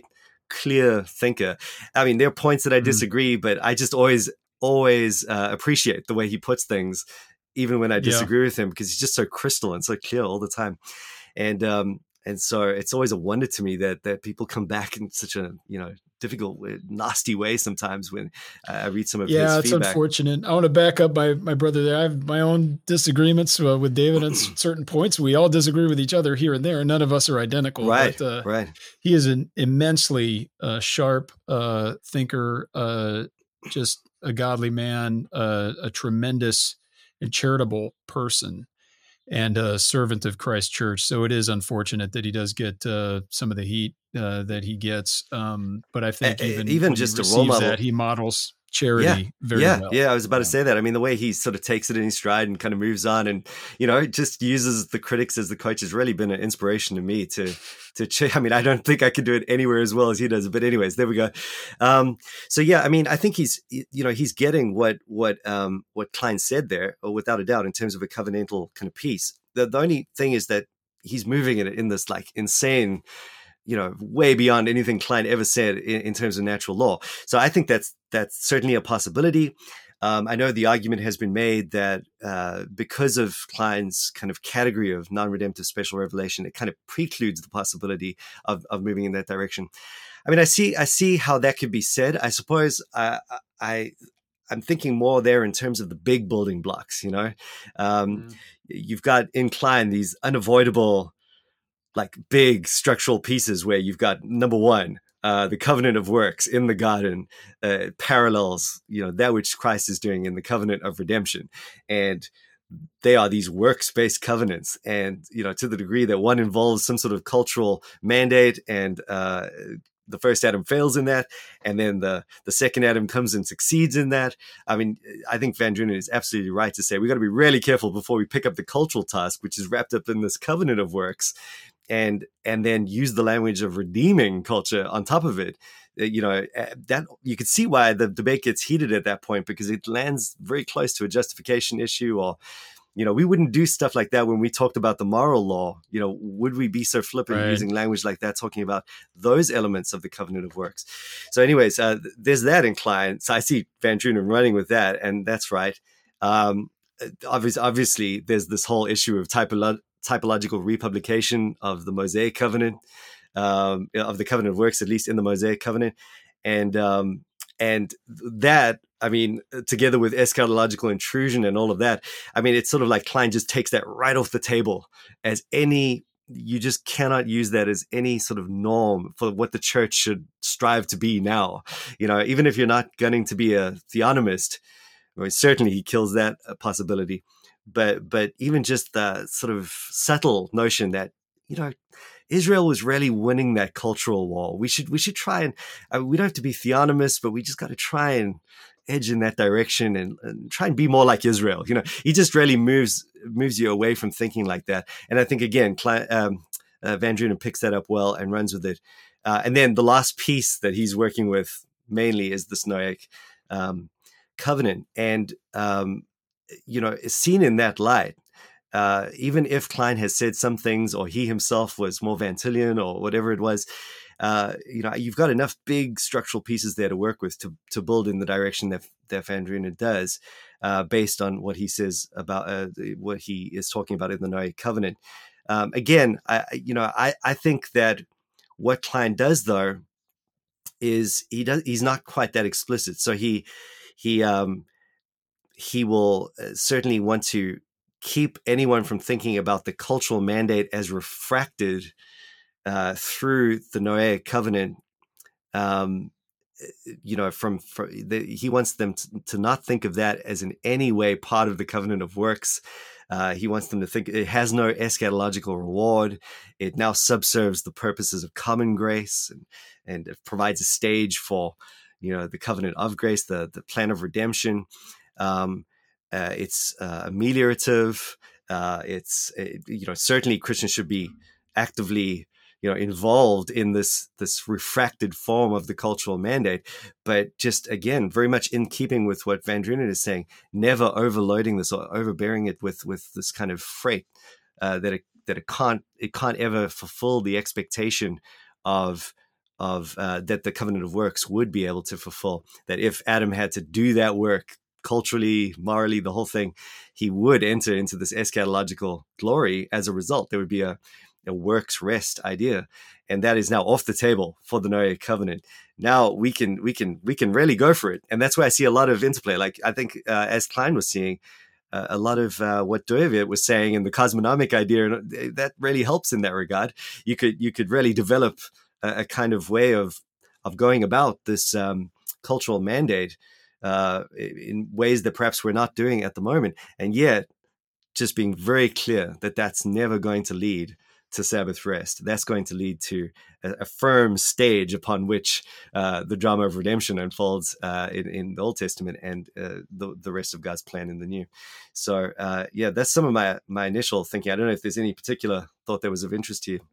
clear thinker. I mean, there are points that I Mm. disagree, but I just always, always uh, appreciate the way he puts things, even when I Yeah. disagree with him, because he's just so crystal and so clear all the time. And um, and so it's always a wonder to me that that people come back in such a, you know, difficult, nasty way sometimes when I read some of yeah, his it's feedback. unfortunate. I want to back up my, my brother there. I have my own disagreements uh, with David on certain points. We all disagree with each other here and there. None of us are identical. Right, but, uh, right. He is an immensely uh, sharp uh, thinker, uh, just a godly man, uh, a tremendous and charitable person, and a servant of Christ Church. So it is unfortunate that he does get uh, some of the heat uh, that he gets. Um, but I think even, even when just he a role model, that, he models charity yeah, very yeah, well. Yeah, I was about yeah. to say that. I mean, the way he sort of takes it in his stride and kind of moves on, and, you know, just uses the critics as the coach has really been an inspiration to me to, to, ch- I mean, I don't think I could do it anywhere as well as he does, but anyways, there we go. Um, so yeah, I mean, I think he's, you know, he's getting what, what, um, what Klein said there, or without a doubt, in terms of a covenantal kind of piece. The, the only thing is that he's moving it in this like insane, you know, way beyond anything Klein ever said in, in terms of natural law. So I think that's that's certainly a possibility. Um, I know the argument has been made that uh, because of Klein's kind of category of non-redemptive special revelation, it kind of precludes the possibility of, of moving in that direction. I mean, I see I see how that could be said. I suppose I, I I'm thinking more there in terms of the big building blocks. You know, um, mm. You've got in Klein these unavoidable, like big structural pieces where you've got number one, uh, the covenant of works in the garden uh, parallels, you know, that which Christ is doing in the covenant of redemption. And they are these works-based covenants. And, you know, to the degree that one involves some sort of cultural mandate and uh, the first Adam fails in that, and then the, the second Adam comes and succeeds in that. I mean, I think Van Drunen is absolutely right to say we got to be really careful before we pick up the cultural task, which is wrapped up in this covenant of works, and and then use the language of redeeming culture on top of it. You know, that you could see why the debate gets heated at that point, because it lands very close to a justification issue. Or, you know, we wouldn't do stuff like that when we talked about the moral law. You know, would we be so flippant right. using language like that, talking about those elements of the covenant of works? So anyways, uh, there's that in Klein. So I see Van Drunen running with that, and that's right. Um, obviously, obviously, there's this whole issue of typolo- typological republication of the Mosaic covenant, um, of the covenant of works, at least in the Mosaic covenant. And, um, and that, I mean, together with eschatological intrusion and all of that, I mean, it's sort of like Klein just takes that right off the table as any, you just cannot use that as any sort of norm for what the church should strive to be now. You know, even if you're not going to be a theonomist, I mean, certainly he kills that possibility. But but even just the sort of subtle notion that, you know, Israel was really winning that cultural war. We should we should try and I mean, we don't have to be theonomists, but we just got to try and edge in that direction and, and try and be more like Israel. You know, he just really moves moves you away from thinking like that. And I think again, um, uh, Van Drunen picks that up well and runs with it. Uh, and then the last piece that he's working with mainly is this Noahic um, covenant, and um, you know, seen in that light. Uh, even if Klein has said some things, or he himself was more Van Tillian or whatever it was, uh, you know, you've got enough big structural pieces there to work with to to build in the direction that that Van Drunen does, uh, based on what he says about uh, what he is talking about in the Noahic covenant. Um, again, I, you know, I, I think that what Klein does though is he does he's not quite that explicit. So he he um, he will certainly want to keep anyone from thinking about the cultural mandate as refracted uh, through the Noahic covenant. Um, you know, from, from the, he wants them to, to not think of that as in any way part of the covenant of works. Uh, he wants them to think it has no eschatological reward. It now subserves the purposes of common grace, and and it provides a stage for, you know, the covenant of grace, the the plan of redemption. Um, Uh, it's uh, ameliorative. Uh, it's it, you know, certainly Christians should be actively, you know, involved in this this refracted form of the cultural mandate, but just again very much in keeping with what Van Drunen is saying, never overloading this or overbearing it with with this kind of freight uh, that it that it can't it can't ever fulfill the expectation of of uh, that the covenant of works would be able to fulfill. That if Adam had to do that work culturally, morally, the whole thing, he would enter into this eschatological glory as a result. There would be a, a works rest idea, and that is now off the table for the Noahic covenant. Now we can we can we can really go for it, and that's why I see a lot of interplay. Like I think uh, as Klein was seeing, uh, a lot of uh, what Doivit was saying in the cosmonomic idea, that really helps in that regard. You could you could really develop a, a kind of way of of going about this um, cultural mandate uh, in ways that perhaps we're not doing at the moment, and yet just being very clear that that's never going to lead to Sabbath rest. That's going to lead to a, a firm stage upon which uh, the drama of redemption unfolds uh, in, in the Old Testament and uh, the, the rest of God's plan in the New. So, uh, yeah, that's some of my, my initial thinking. I don't know if there's any particular thought that was of interest to you.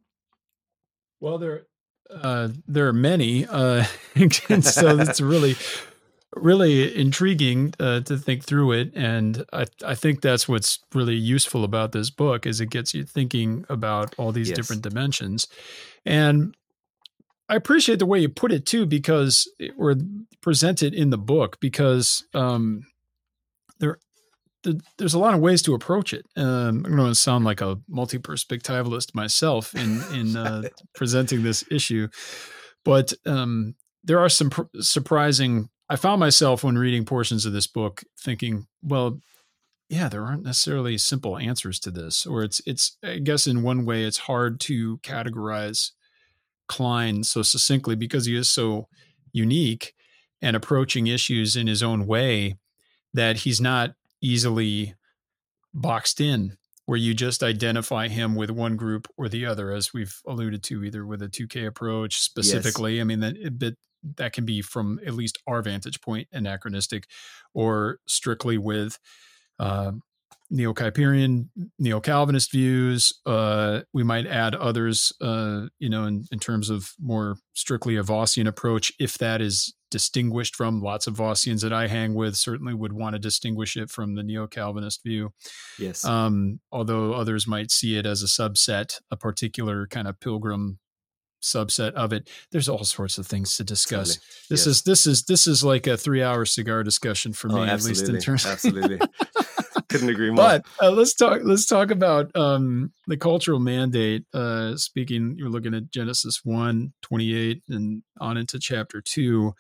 Well, there, uh, there are many. Uh, and so it's really, really intriguing uh, to think through it. And I, I think that's what's really useful about this book is it gets you thinking about all these yes. different dimensions. And I appreciate the way you put it too, because it, or present it in the book, because um, there, the, there's a lot of ways to approach it. Um, I'm going to sound like a multi-perspectivalist myself in, in uh, presenting this issue, but um, there are some pr- surprising I found myself when reading portions of this book thinking, well, yeah, there aren't necessarily simple answers to this, or it's, it's, I guess in one way it's hard to categorize Klein so succinctly because he is so unique and approaching issues in his own way that he's not easily boxed in where you just identify him with one group or the other, as we've alluded to, either with a two K approach specifically. Yes. I mean, that, that that can be from at least our vantage point anachronistic, or strictly with uh, Neo-Kuyperian, Neo-Calvinist views. Uh, we might add others, uh, you know, in, in terms of more strictly a Vossian approach, if that is distinguished from. Lots of Vossians that I hang with certainly would want to distinguish it from the Neo-Calvinist view. Yes. Um, although others might see it as a subset, a particular kind of pilgrim subset of it. There's all sorts of things to discuss. Totally. This yes. is this is this is like a three-hour cigar discussion for me, oh, at least in terms. Absolutely. Couldn't agree more. But uh, let's talk. Let's talk about um, the cultural mandate. Uh, speaking, you're looking at Genesis one twenty-eight and on into chapter two.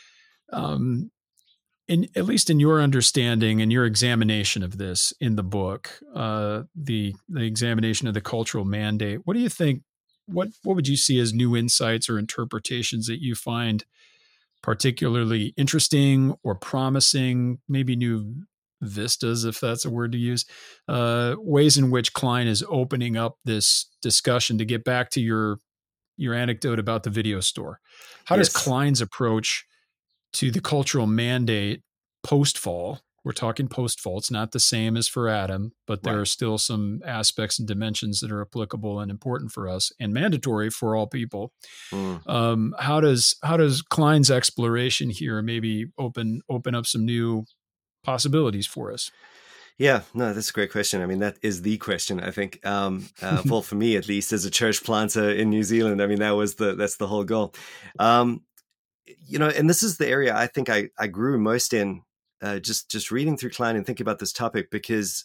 Um, in at least in your understanding and your examination of this in the book, uh, the the examination of the cultural mandate. What do you think? What what would you see as new insights or interpretations that you find particularly interesting or promising? Maybe new vistas, if that's a word to use, uh, ways in which Klein is opening up this discussion. To get back to your your anecdote about the video store, how yes. does Klein's approach to the cultural mandate post-fall? We're talking post-fall. It's not the same as for Adam, but there right. are still some aspects and dimensions that are applicable and important for us and mandatory for all people. Mm. Um, how does how does Klein's exploration here maybe open open up some new possibilities for us? Yeah, no, that's a great question. I mean, that is the question, I think. Um, uh, well, for me, at least, as a church planter in New Zealand, I mean, that was the that's the whole goal. Um, you know, and this is the area I think I, I grew most in, uh, just just reading through Klein and thinking about this topic, because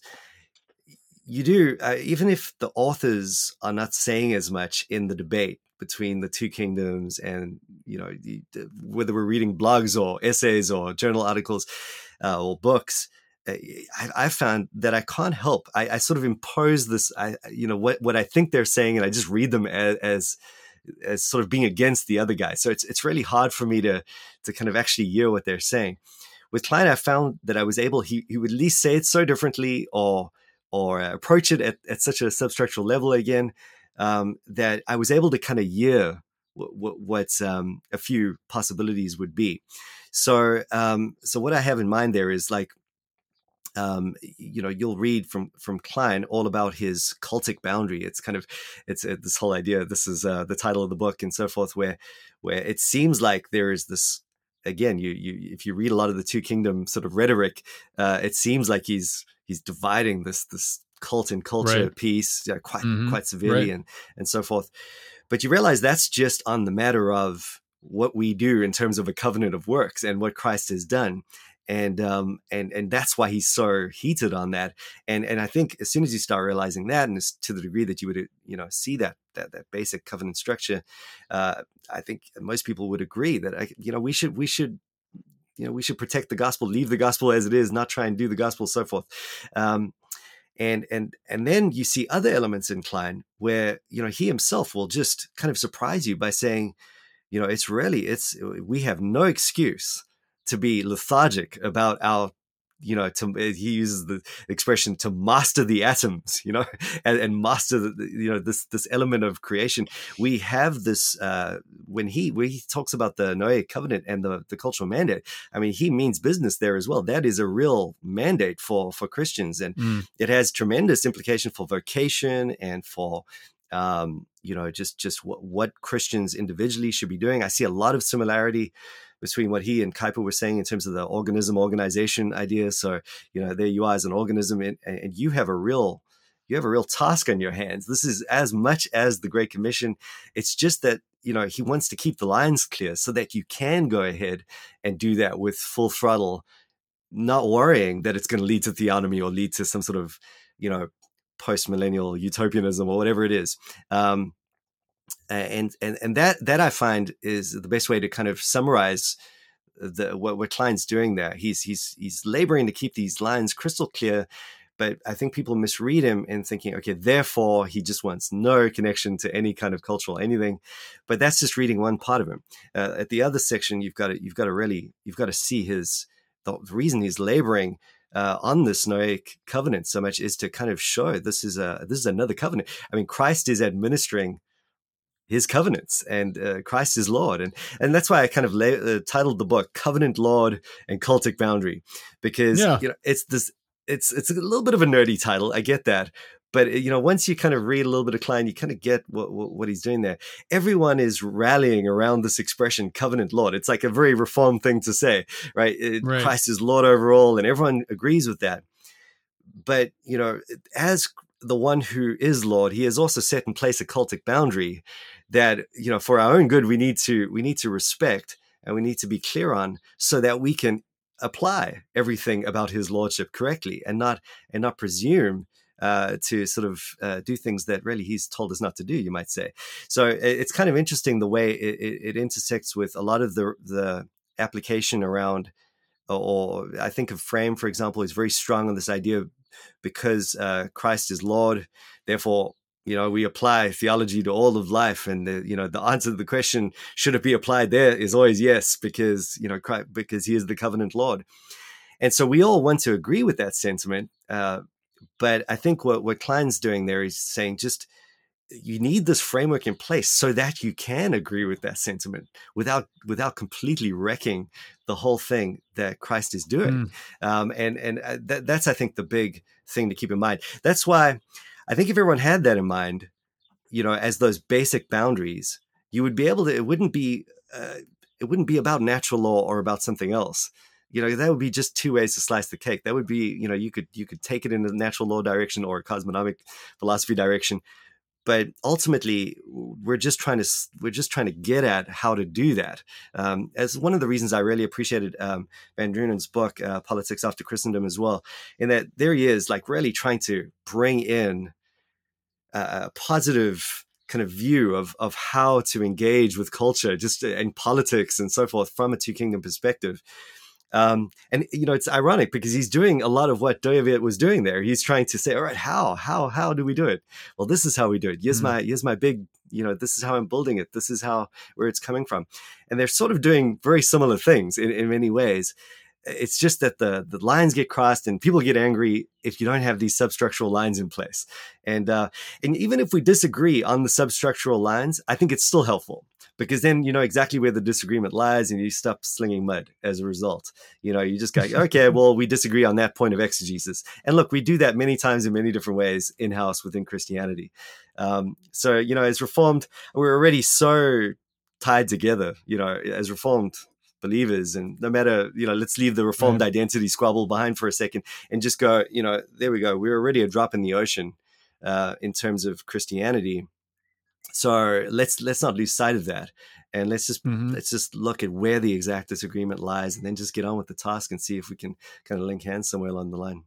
you do, uh, even if the authors are not saying as much in the debate between the two kingdoms, and, you know, the, the, whether we're reading blogs or essays or journal articles uh, or books, uh, I, I found that I can't help. I, I sort of impose this, I, you know, what, what I think they're saying, and I just read them as, as as sort of being against the other guy. So it's it's really hard for me to to kind of actually hear what they're saying. With Klein, I found that I was able, he, he would at least say it so differently, or or approach it at, at such a substructural level again, um, that I was able to kind of hear what, what, what um, a few possibilities would be. So um, so what I have in mind there is like, Um, you know, you'll read from from Klein all about his cultic boundary. It's kind of, it's uh, this whole idea. This is uh, the title of the book and so forth, where where it seems like there is this. Again, you you if you read a lot of the two kingdom sort of rhetoric, uh, it seems like he's he's dividing this this cult and culture right. piece, you know, quite Mm-hmm. quite severely, Right. and and so forth. But you realize that's just on the matter of what we do in terms of a covenant of works and what Christ has done. And um, and and that's why he's so heated on that. And and I think as soon as you start realizing that, and it's to the degree that you would you know see that that that basic covenant structure, uh, I think most people would agree that I, you know we should we should you know we should protect the gospel, leave the gospel as it is, not try and do the gospel, so forth. Um, and and and then you see other elements in Klein where you know he himself will just kind of surprise you by saying, you know, it's really it's we have no excuse to be lethargic about our, you know, to he uses the expression to master the atoms, you know, and, and master the, you know this this element of creation. We have this uh, when he when he talks about the Noahic covenant and the the cultural mandate. I mean, he means business there as well. That is a real mandate for for Christians, and Mm. it has tremendous implication for vocation and for um, you know, just just what, what Christians individually should be doing. I see a lot of similarity between what he and Kuyper were saying in terms of the organism organization idea. So, you know, there you are as an organism, and, and you have a real you have a real task on your hands. This is as much as the Great Commission. It's just that, you know, he wants to keep the lines clear so that you can go ahead and do that with full throttle, not worrying that it's going to lead to theonomy or lead to some sort of, you know, post-millennial utopianism or whatever it is. Um, and and and that that I find is the best way to kind of summarize the what, what Klein's doing there. He's he's he's laboring to keep these lines crystal clear, but I think people misread him in thinking, okay, therefore he just wants no connection to any kind of cultural anything. But that's just reading one part of him. Uh, at the other section, you've got to you've got to really you've got to see his the, the reason he's laboring Uh, on this Noahic covenant so much is to kind of show this is a this is another covenant. I mean, Christ is administering his covenants, and uh, Christ is Lord, and and that's why I kind of lay, uh, titled the book "Covenant Lord and Cultic Boundary," because Yeah. you know it's this it's it's a little bit of a nerdy title. I get that. But, you know, once you kind of read a little bit of Klein, you kind of get what, what, what he's doing there. Everyone is rallying around this expression, covenant Lord. It's like a very reformed thing to say, right? It, Right. Christ is Lord over all, and everyone agrees with that. But, you know, as the one who is Lord, he has also set in place a cultic boundary that, you know, for our own good, we need to we need to respect and we need to be clear on so that we can apply everything about his lordship correctly and not and not presume Uh, to sort of uh, do things that really he's told us not to do, you might say. So it's kind of interesting the way it, it, it intersects with a lot of the the application around, or I think of Frame, for example, is very strong on this idea because uh, Christ is Lord, therefore, you know, we apply theology to all of life, and the, you know, the answer to the question, should it be applied there, is always yes, because you know, Christ, because he is the covenant Lord, and so we all want to agree with that sentiment. Uh, But I think what, what Klein's doing there is saying just you need this framework in place so that you can agree with that sentiment without without completely wrecking the whole thing that Christ is doing. Mm. Um, and and that, that's, I think, the big thing to keep in mind. That's why I think if everyone had that in mind, you know, as those basic boundaries, you would be able to, it wouldn't be, uh, it wouldn't be about natural law or about something else. You know, that would be just two ways to slice the cake. That would be, you know, you could you could take it in the natural law direction or a cosmogonic philosophy direction, but ultimately, we're just trying to we're just trying to get at how to do that. Um, as one of the reasons I really appreciated um, Van Drunen's book, uh, Politics After Christendom, as well, in that there he is, like really trying to bring in a positive kind of view of of how to engage with culture, just in politics and so forth, from a two kingdom perspective. Um, and, you know, it's ironic because he's doing a lot of what Doyevet was doing there. He's trying to say, all right, how, how, how do we do it? Well, this is how we do it. Here's mm-hmm. my, here's my big, you know, this is how I'm building it. This is how, where it's coming from. And they're sort of doing very similar things in, in many ways. It's just that the, the lines get crossed and people get angry if you don't have these substructural lines in place. And, uh, and even if we disagree on the substructural lines, I think it's still helpful. Because then you know exactly where the disagreement lies and you stop slinging mud as a result. You know, you just go, okay, well, we disagree on that point of exegesis. And look, we do that many times in many different ways in-house within Christianity. Um, so, you know, as Reformed, we're already so tied together, you know, as Reformed, believers. And no matter, you know, let's leave the Reformed Right. identity squabble behind for a second and just go, you know, there we go. We're already a drop in the ocean uh, in terms of Christianity. So let's let's not lose sight of that, and let's just Mm-hmm. let's just look at where the exact disagreement lies, and then just get on with the task and see if we can kind of link hands somewhere along the line.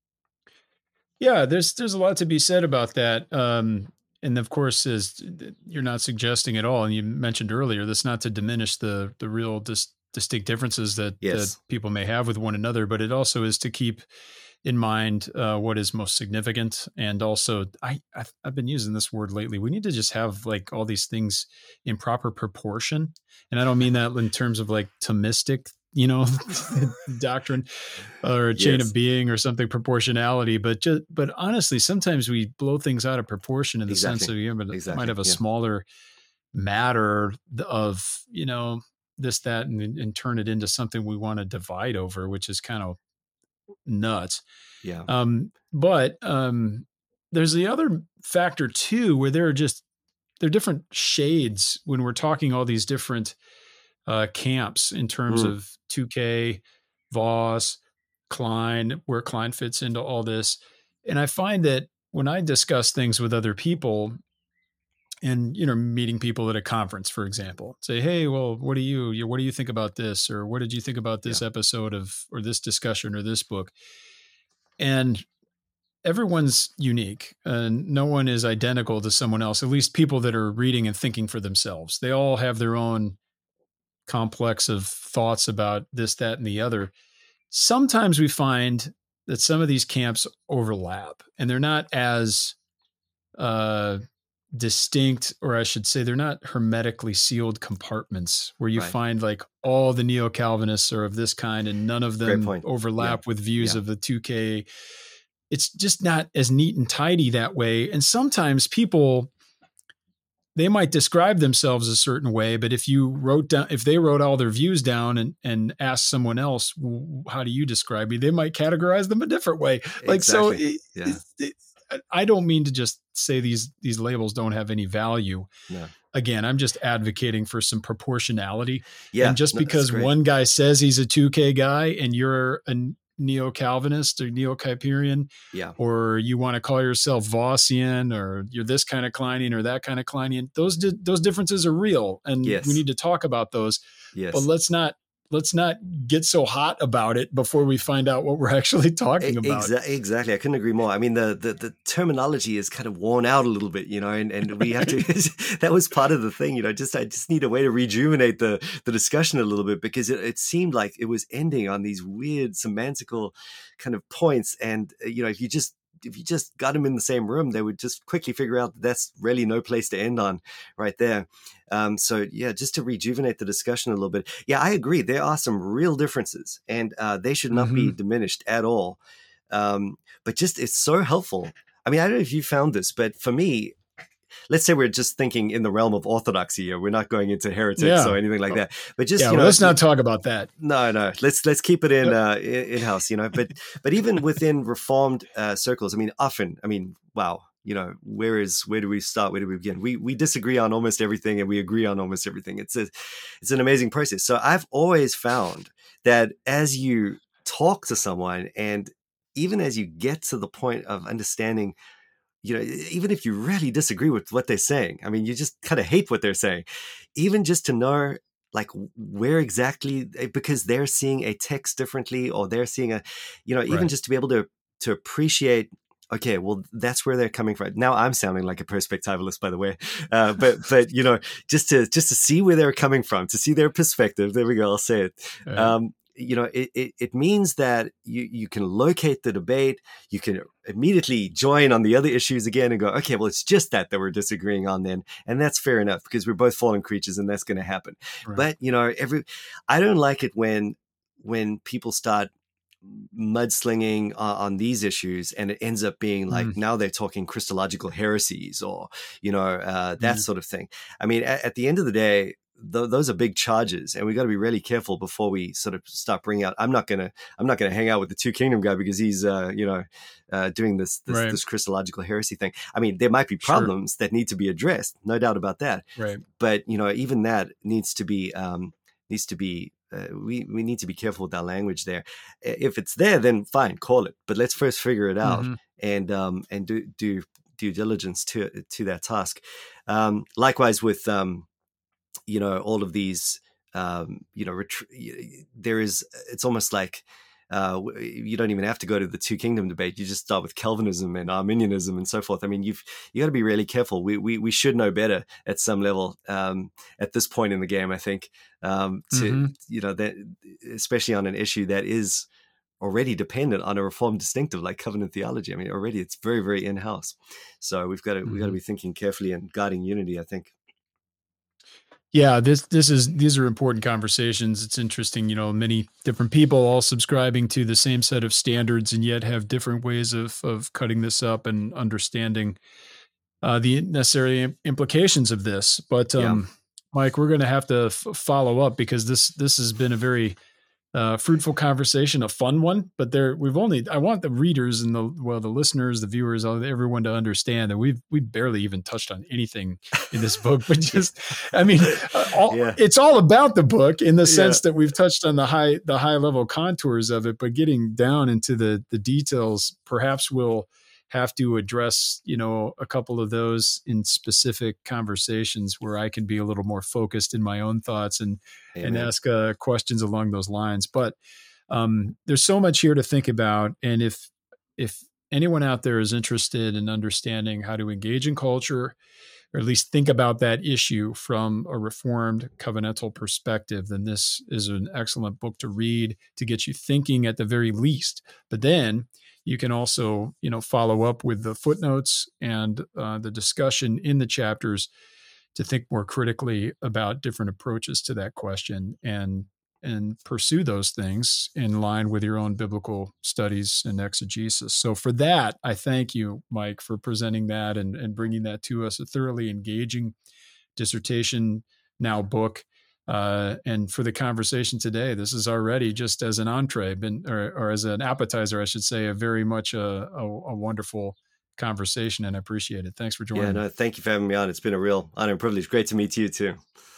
Yeah, there's there's a lot to be said about that. Um, and of course, is you're not suggesting at all, and you mentioned earlier, that's not to diminish the the real dis, distinct differences that that Yes. people may have with one another, but it also is to keep in mind uh, what is most significant. And also, I I've, I've been using this word lately. We need to just have like all these things in proper proportion, and I don't mean that in terms of like Thomistic, you know, doctrine or a chain Yes. of being or something, proportionality, but just but honestly, sometimes we blow things out of proportion in the Exactly. sense of you know, Exactly. might have a Yeah. smaller matter of you know this that and, and turn it into something we want to divide over, which is kind of nuts. Yeah. Um, but um, there's the other factor too, where there are just there are different shades when we're talking all these different uh, camps in terms Mm. of two K, Voss, Klein, where Klein fits into all this. And I find that when I discuss things with other people and, you know, meeting people at a conference, for example, say, hey, well, what do you, you what do you think about this? Or what did you think about this Yeah. episode of, or this discussion or this book? And everyone's unique and no one is identical to someone else, at least people that are reading and thinking for themselves. They all have their own complex of thoughts about this, that, and the other. Sometimes we find that some of these camps overlap and they're not as uh, distinct, or I should say, they're not hermetically sealed compartments where you Right. find like all the neo-Calvinists are of this kind and none of Great them point. overlap Yeah. with views Yeah. of the two K. It's just not as neat and tidy that way. And sometimes people, they might describe themselves a certain way, but if you wrote down, if they wrote all their views down and, and asked someone else, how do you describe me? They might categorize them a different way. Like, Exactly. so it, Yeah. it, it, I don't mean to just say these, these labels don't have any value. No. Again, I'm just advocating for some proportionality. Yeah. And just No, that's because great. one guy says he's a two K guy and you're a neo-Calvinist or neo-Kuyperian, Yeah. or you want to call yourself Vossian, or you're this kind of Kleinian or that kind of Kleinian, those di- those differences are real, and Yes. we need to talk about those. Yes. But let's not let's not get so hot about it before we find out what we're actually talking about. Exa- exactly. I couldn't agree more. I mean, the, the the terminology is kind of worn out a little bit, you know, and, and we have to, that was part of the thing, you know, just, I just need a way to rejuvenate the, the discussion a little bit, because it, it seemed like it was ending on these weird semantical kind of points. And, uh, you know, if you just, if you just got them in the same room, they would just quickly figure out that that's really no place to end on right there. Um, so yeah, just to rejuvenate the discussion a little bit. Yeah, I agree. There are some real differences, and uh, they should not Mm-hmm. be diminished at all. Um, but just, it's so helpful. I mean, I don't know if you found this, but for me, let's say we're just thinking in the realm of orthodoxy, or we're not going into heretics Yeah. or anything like that. But just, Yeah, you well, know, let's not talk about that. no, no. Let's let's keep it in uh, in house, you know. But but even within Reformed uh, circles, I mean, often, I mean, wow, you know, where is where do we start? Where do we begin? We we disagree on almost everything, and we agree on almost everything. It's a it's an amazing process. So I've always found that as you talk to someone, and even as you get to the point of understanding, you know, even if you really disagree with what they're saying, I mean, you just kind of hate what they're saying, even just to know, like, where exactly, because they're seeing a text differently, or they're seeing a, you know, even Right. just to be able to to appreciate, okay, well, that's where they're coming from. Now I'm sounding like a perspectivalist, by the way, uh, but but you know, just to just to see where they're coming from, to see their perspective. There we go. I'll say it. Right. Um, you know, it, it it means that you you can locate the debate. You can immediately join on the other issues again and go, okay, well, it's just that that we're disagreeing on then, and that's fair enough, because we're both fallen creatures, and that's going to happen. Right. But you know, every I don't like it when when people start mudslinging on, on these issues, and it ends up being like, Mm. now they're talking Christological heresies, or you know, uh, that Mm. sort of thing. I mean, at, at the end of the day, th- those are big charges, and we got to be really careful before we sort of start bringing out. I'm not gonna, I'm not gonna hang out with the Two Kingdom guy because he's, uh, you know, uh, doing this this, Right. this Christological heresy thing. I mean, there might be Sure. problems that need to be addressed, no doubt about that. Right. But you know, even that needs to be um, needs to be uh, we we need to be careful with our language there. If it's there, then fine, call it. But let's first figure it out mm-hmm. and um, and do do due diligence to to that task. Um, likewise with um, you know all of these um, you know ret- there is it's almost like. Uh, you don't even have to go to the two kingdom debate. You just start with Calvinism and Arminianism and so forth. I mean, you've you got to be really careful. We we we should know better at some level um, at this point in the game. I think um, to mm-hmm. you know that especially on an issue that is already dependent on a Reformed distinctive like covenant theology. I mean, already it's very very in house. So we've got to mm-hmm. we've got to be thinking carefully and guarding unity, I think. Yeah, this this is these are important conversations. It's interesting, you know, many different people all subscribing to the same set of standards and yet have different ways of of cutting this up and understanding uh, the necessary implications of this. But um, yeah. Mike, we're going to have to f- follow up because this this has been a very uh, fruitful conversation, a fun one. But there, we've only I want the readers and the well, the listeners, the viewers, everyone to understand that we've we barely even touched on anything in this book. But just, I mean, all, yeah. it's all about the book in the sense yeah. that we've touched on the high the high level contours of it, but getting down into the the details, perhaps we'll have to address, you know, a couple of those in specific conversations where I can be a little more focused in my own thoughts and, Amen. and ask uh, questions along those lines. But um, there's so much here to think about. And if, if anyone out there is interested in understanding how to engage in culture, or at least think about that issue from a Reformed covenantal perspective, then this is an excellent book to read to get you thinking at the very least. But then you can also, you know, follow up with the footnotes and uh, the discussion in the chapters to think more critically about different approaches to that question and and pursue those things in line with your own biblical studies and exegesis. So for that, I thank you, Mike, for presenting that and, and bringing that to us, a thoroughly engaging dissertation now book. Uh, and for the conversation today, this is already just as an entree, been or, or as an appetizer, I should say, a very much a, a, a wonderful conversation, and I appreciate it. Thanks for joining. Yeah, no, thank you for having me on. It's been a real honor and privilege. Great to meet you too.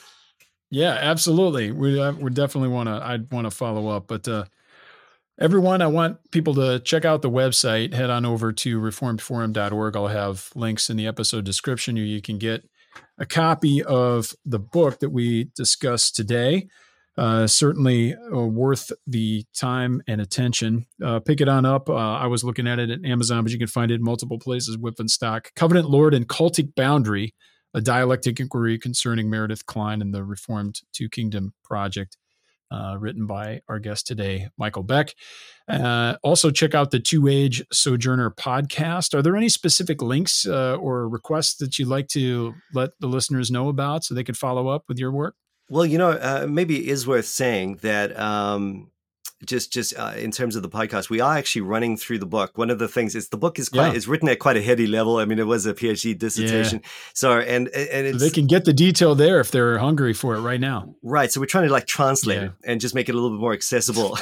Yeah, absolutely. We uh, we definitely want to. I'd want to follow up, but uh, everyone, I want people to check out the website. Head on over to reformed forum dot org. I'll have links in the episode description. You you can get a copy of the book that we discussed today. Uh, certainly uh, worth the time and attention. Uh, pick it on up. Uh, I was looking at it at Amazon, but you can find it in multiple places, whip and stock. Covenant Lord and Cultic Boundary, a dialectic inquiry concerning Meredith Kline and the Reformed Two Kingdom Project, uh, written by our guest today, Michael Beck. Uh, also, check out the Two Age Sojourner podcast. Are there any specific links uh, or requests that you'd like to let the listeners know about so they can follow up with your work? Well, you know, uh, maybe it is worth saying that um, just just uh, in terms of the podcast, we are actually running through the book. One of the things is the book is quite yeah. is written at quite a heady level. I mean, it was a PhD dissertation, yeah. so and and it's, so they can get the detail there if they're hungry for it right now. Right. So we're trying to like translate yeah. it and just make it a little bit more accessible.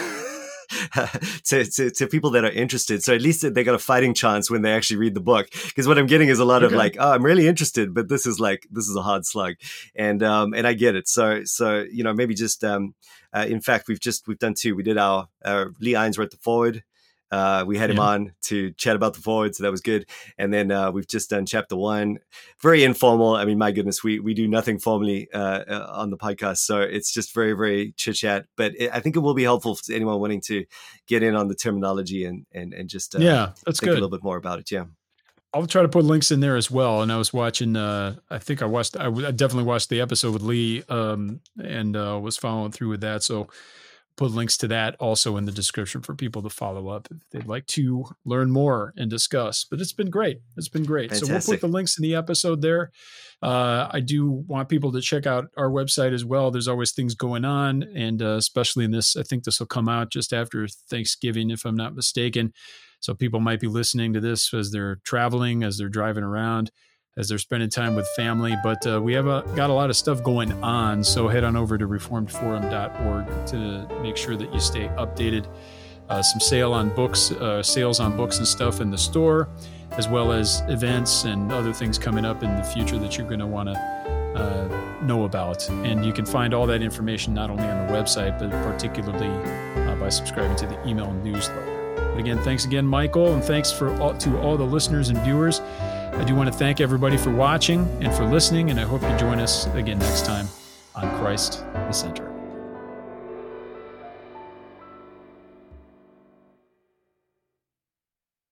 to, to to people that are interested. So at least they got a fighting chance when they actually read the book. Because what I'm getting is a lot okay. of like, oh, I'm really interested, but this is like, this is a hard slug. And um and I get it. So, so you know, maybe just, um uh, in fact, we've just, we've done two. We did our, uh, Lee Ines wrote the foreword. Uh, we had him yeah. on to chat about the forward, so that was good. And then uh, we've just done chapter one, very informal. I mean, my goodness, we we do nothing formally uh, uh, on the podcast, so it's just very, very chit chat. But it, I think it will be helpful to anyone wanting to get in on the terminology and and and just uh, yeah, that's think good. a little bit more about it. Yeah. I'll try to put links in there as well. And I was watching, uh, I think I watched, I, w- I definitely watched the episode with Lee um, and uh, was following through with that. So put links to that also in the description for people to follow up if they'd like to learn more and discuss. But it's been great. It's been great. Fantastic. So we'll put the links in the episode there. Uh, I do want people to check out our website as well. There's always things going on. And uh, especially in this, I think this will come out just after Thanksgiving, if I'm not mistaken. So people might be listening to this as they're traveling, as they're driving around, as they're spending time with family. But uh, we have a, got a lot of stuff going on. So head on over to reformed forum dot org to make sure that you stay updated. Uh, some sale on books, uh, sales on books and stuff in the store, as well as events and other things coming up in the future that you're going to want to uh, know about. And you can find all that information not only on the website, but particularly uh, by subscribing to the email newsletter. But again, thanks again, Michael, and thanks for all, to all the listeners and viewers. I do want to thank everybody for watching and for listening, and I hope you join us again next time on Christ the Center.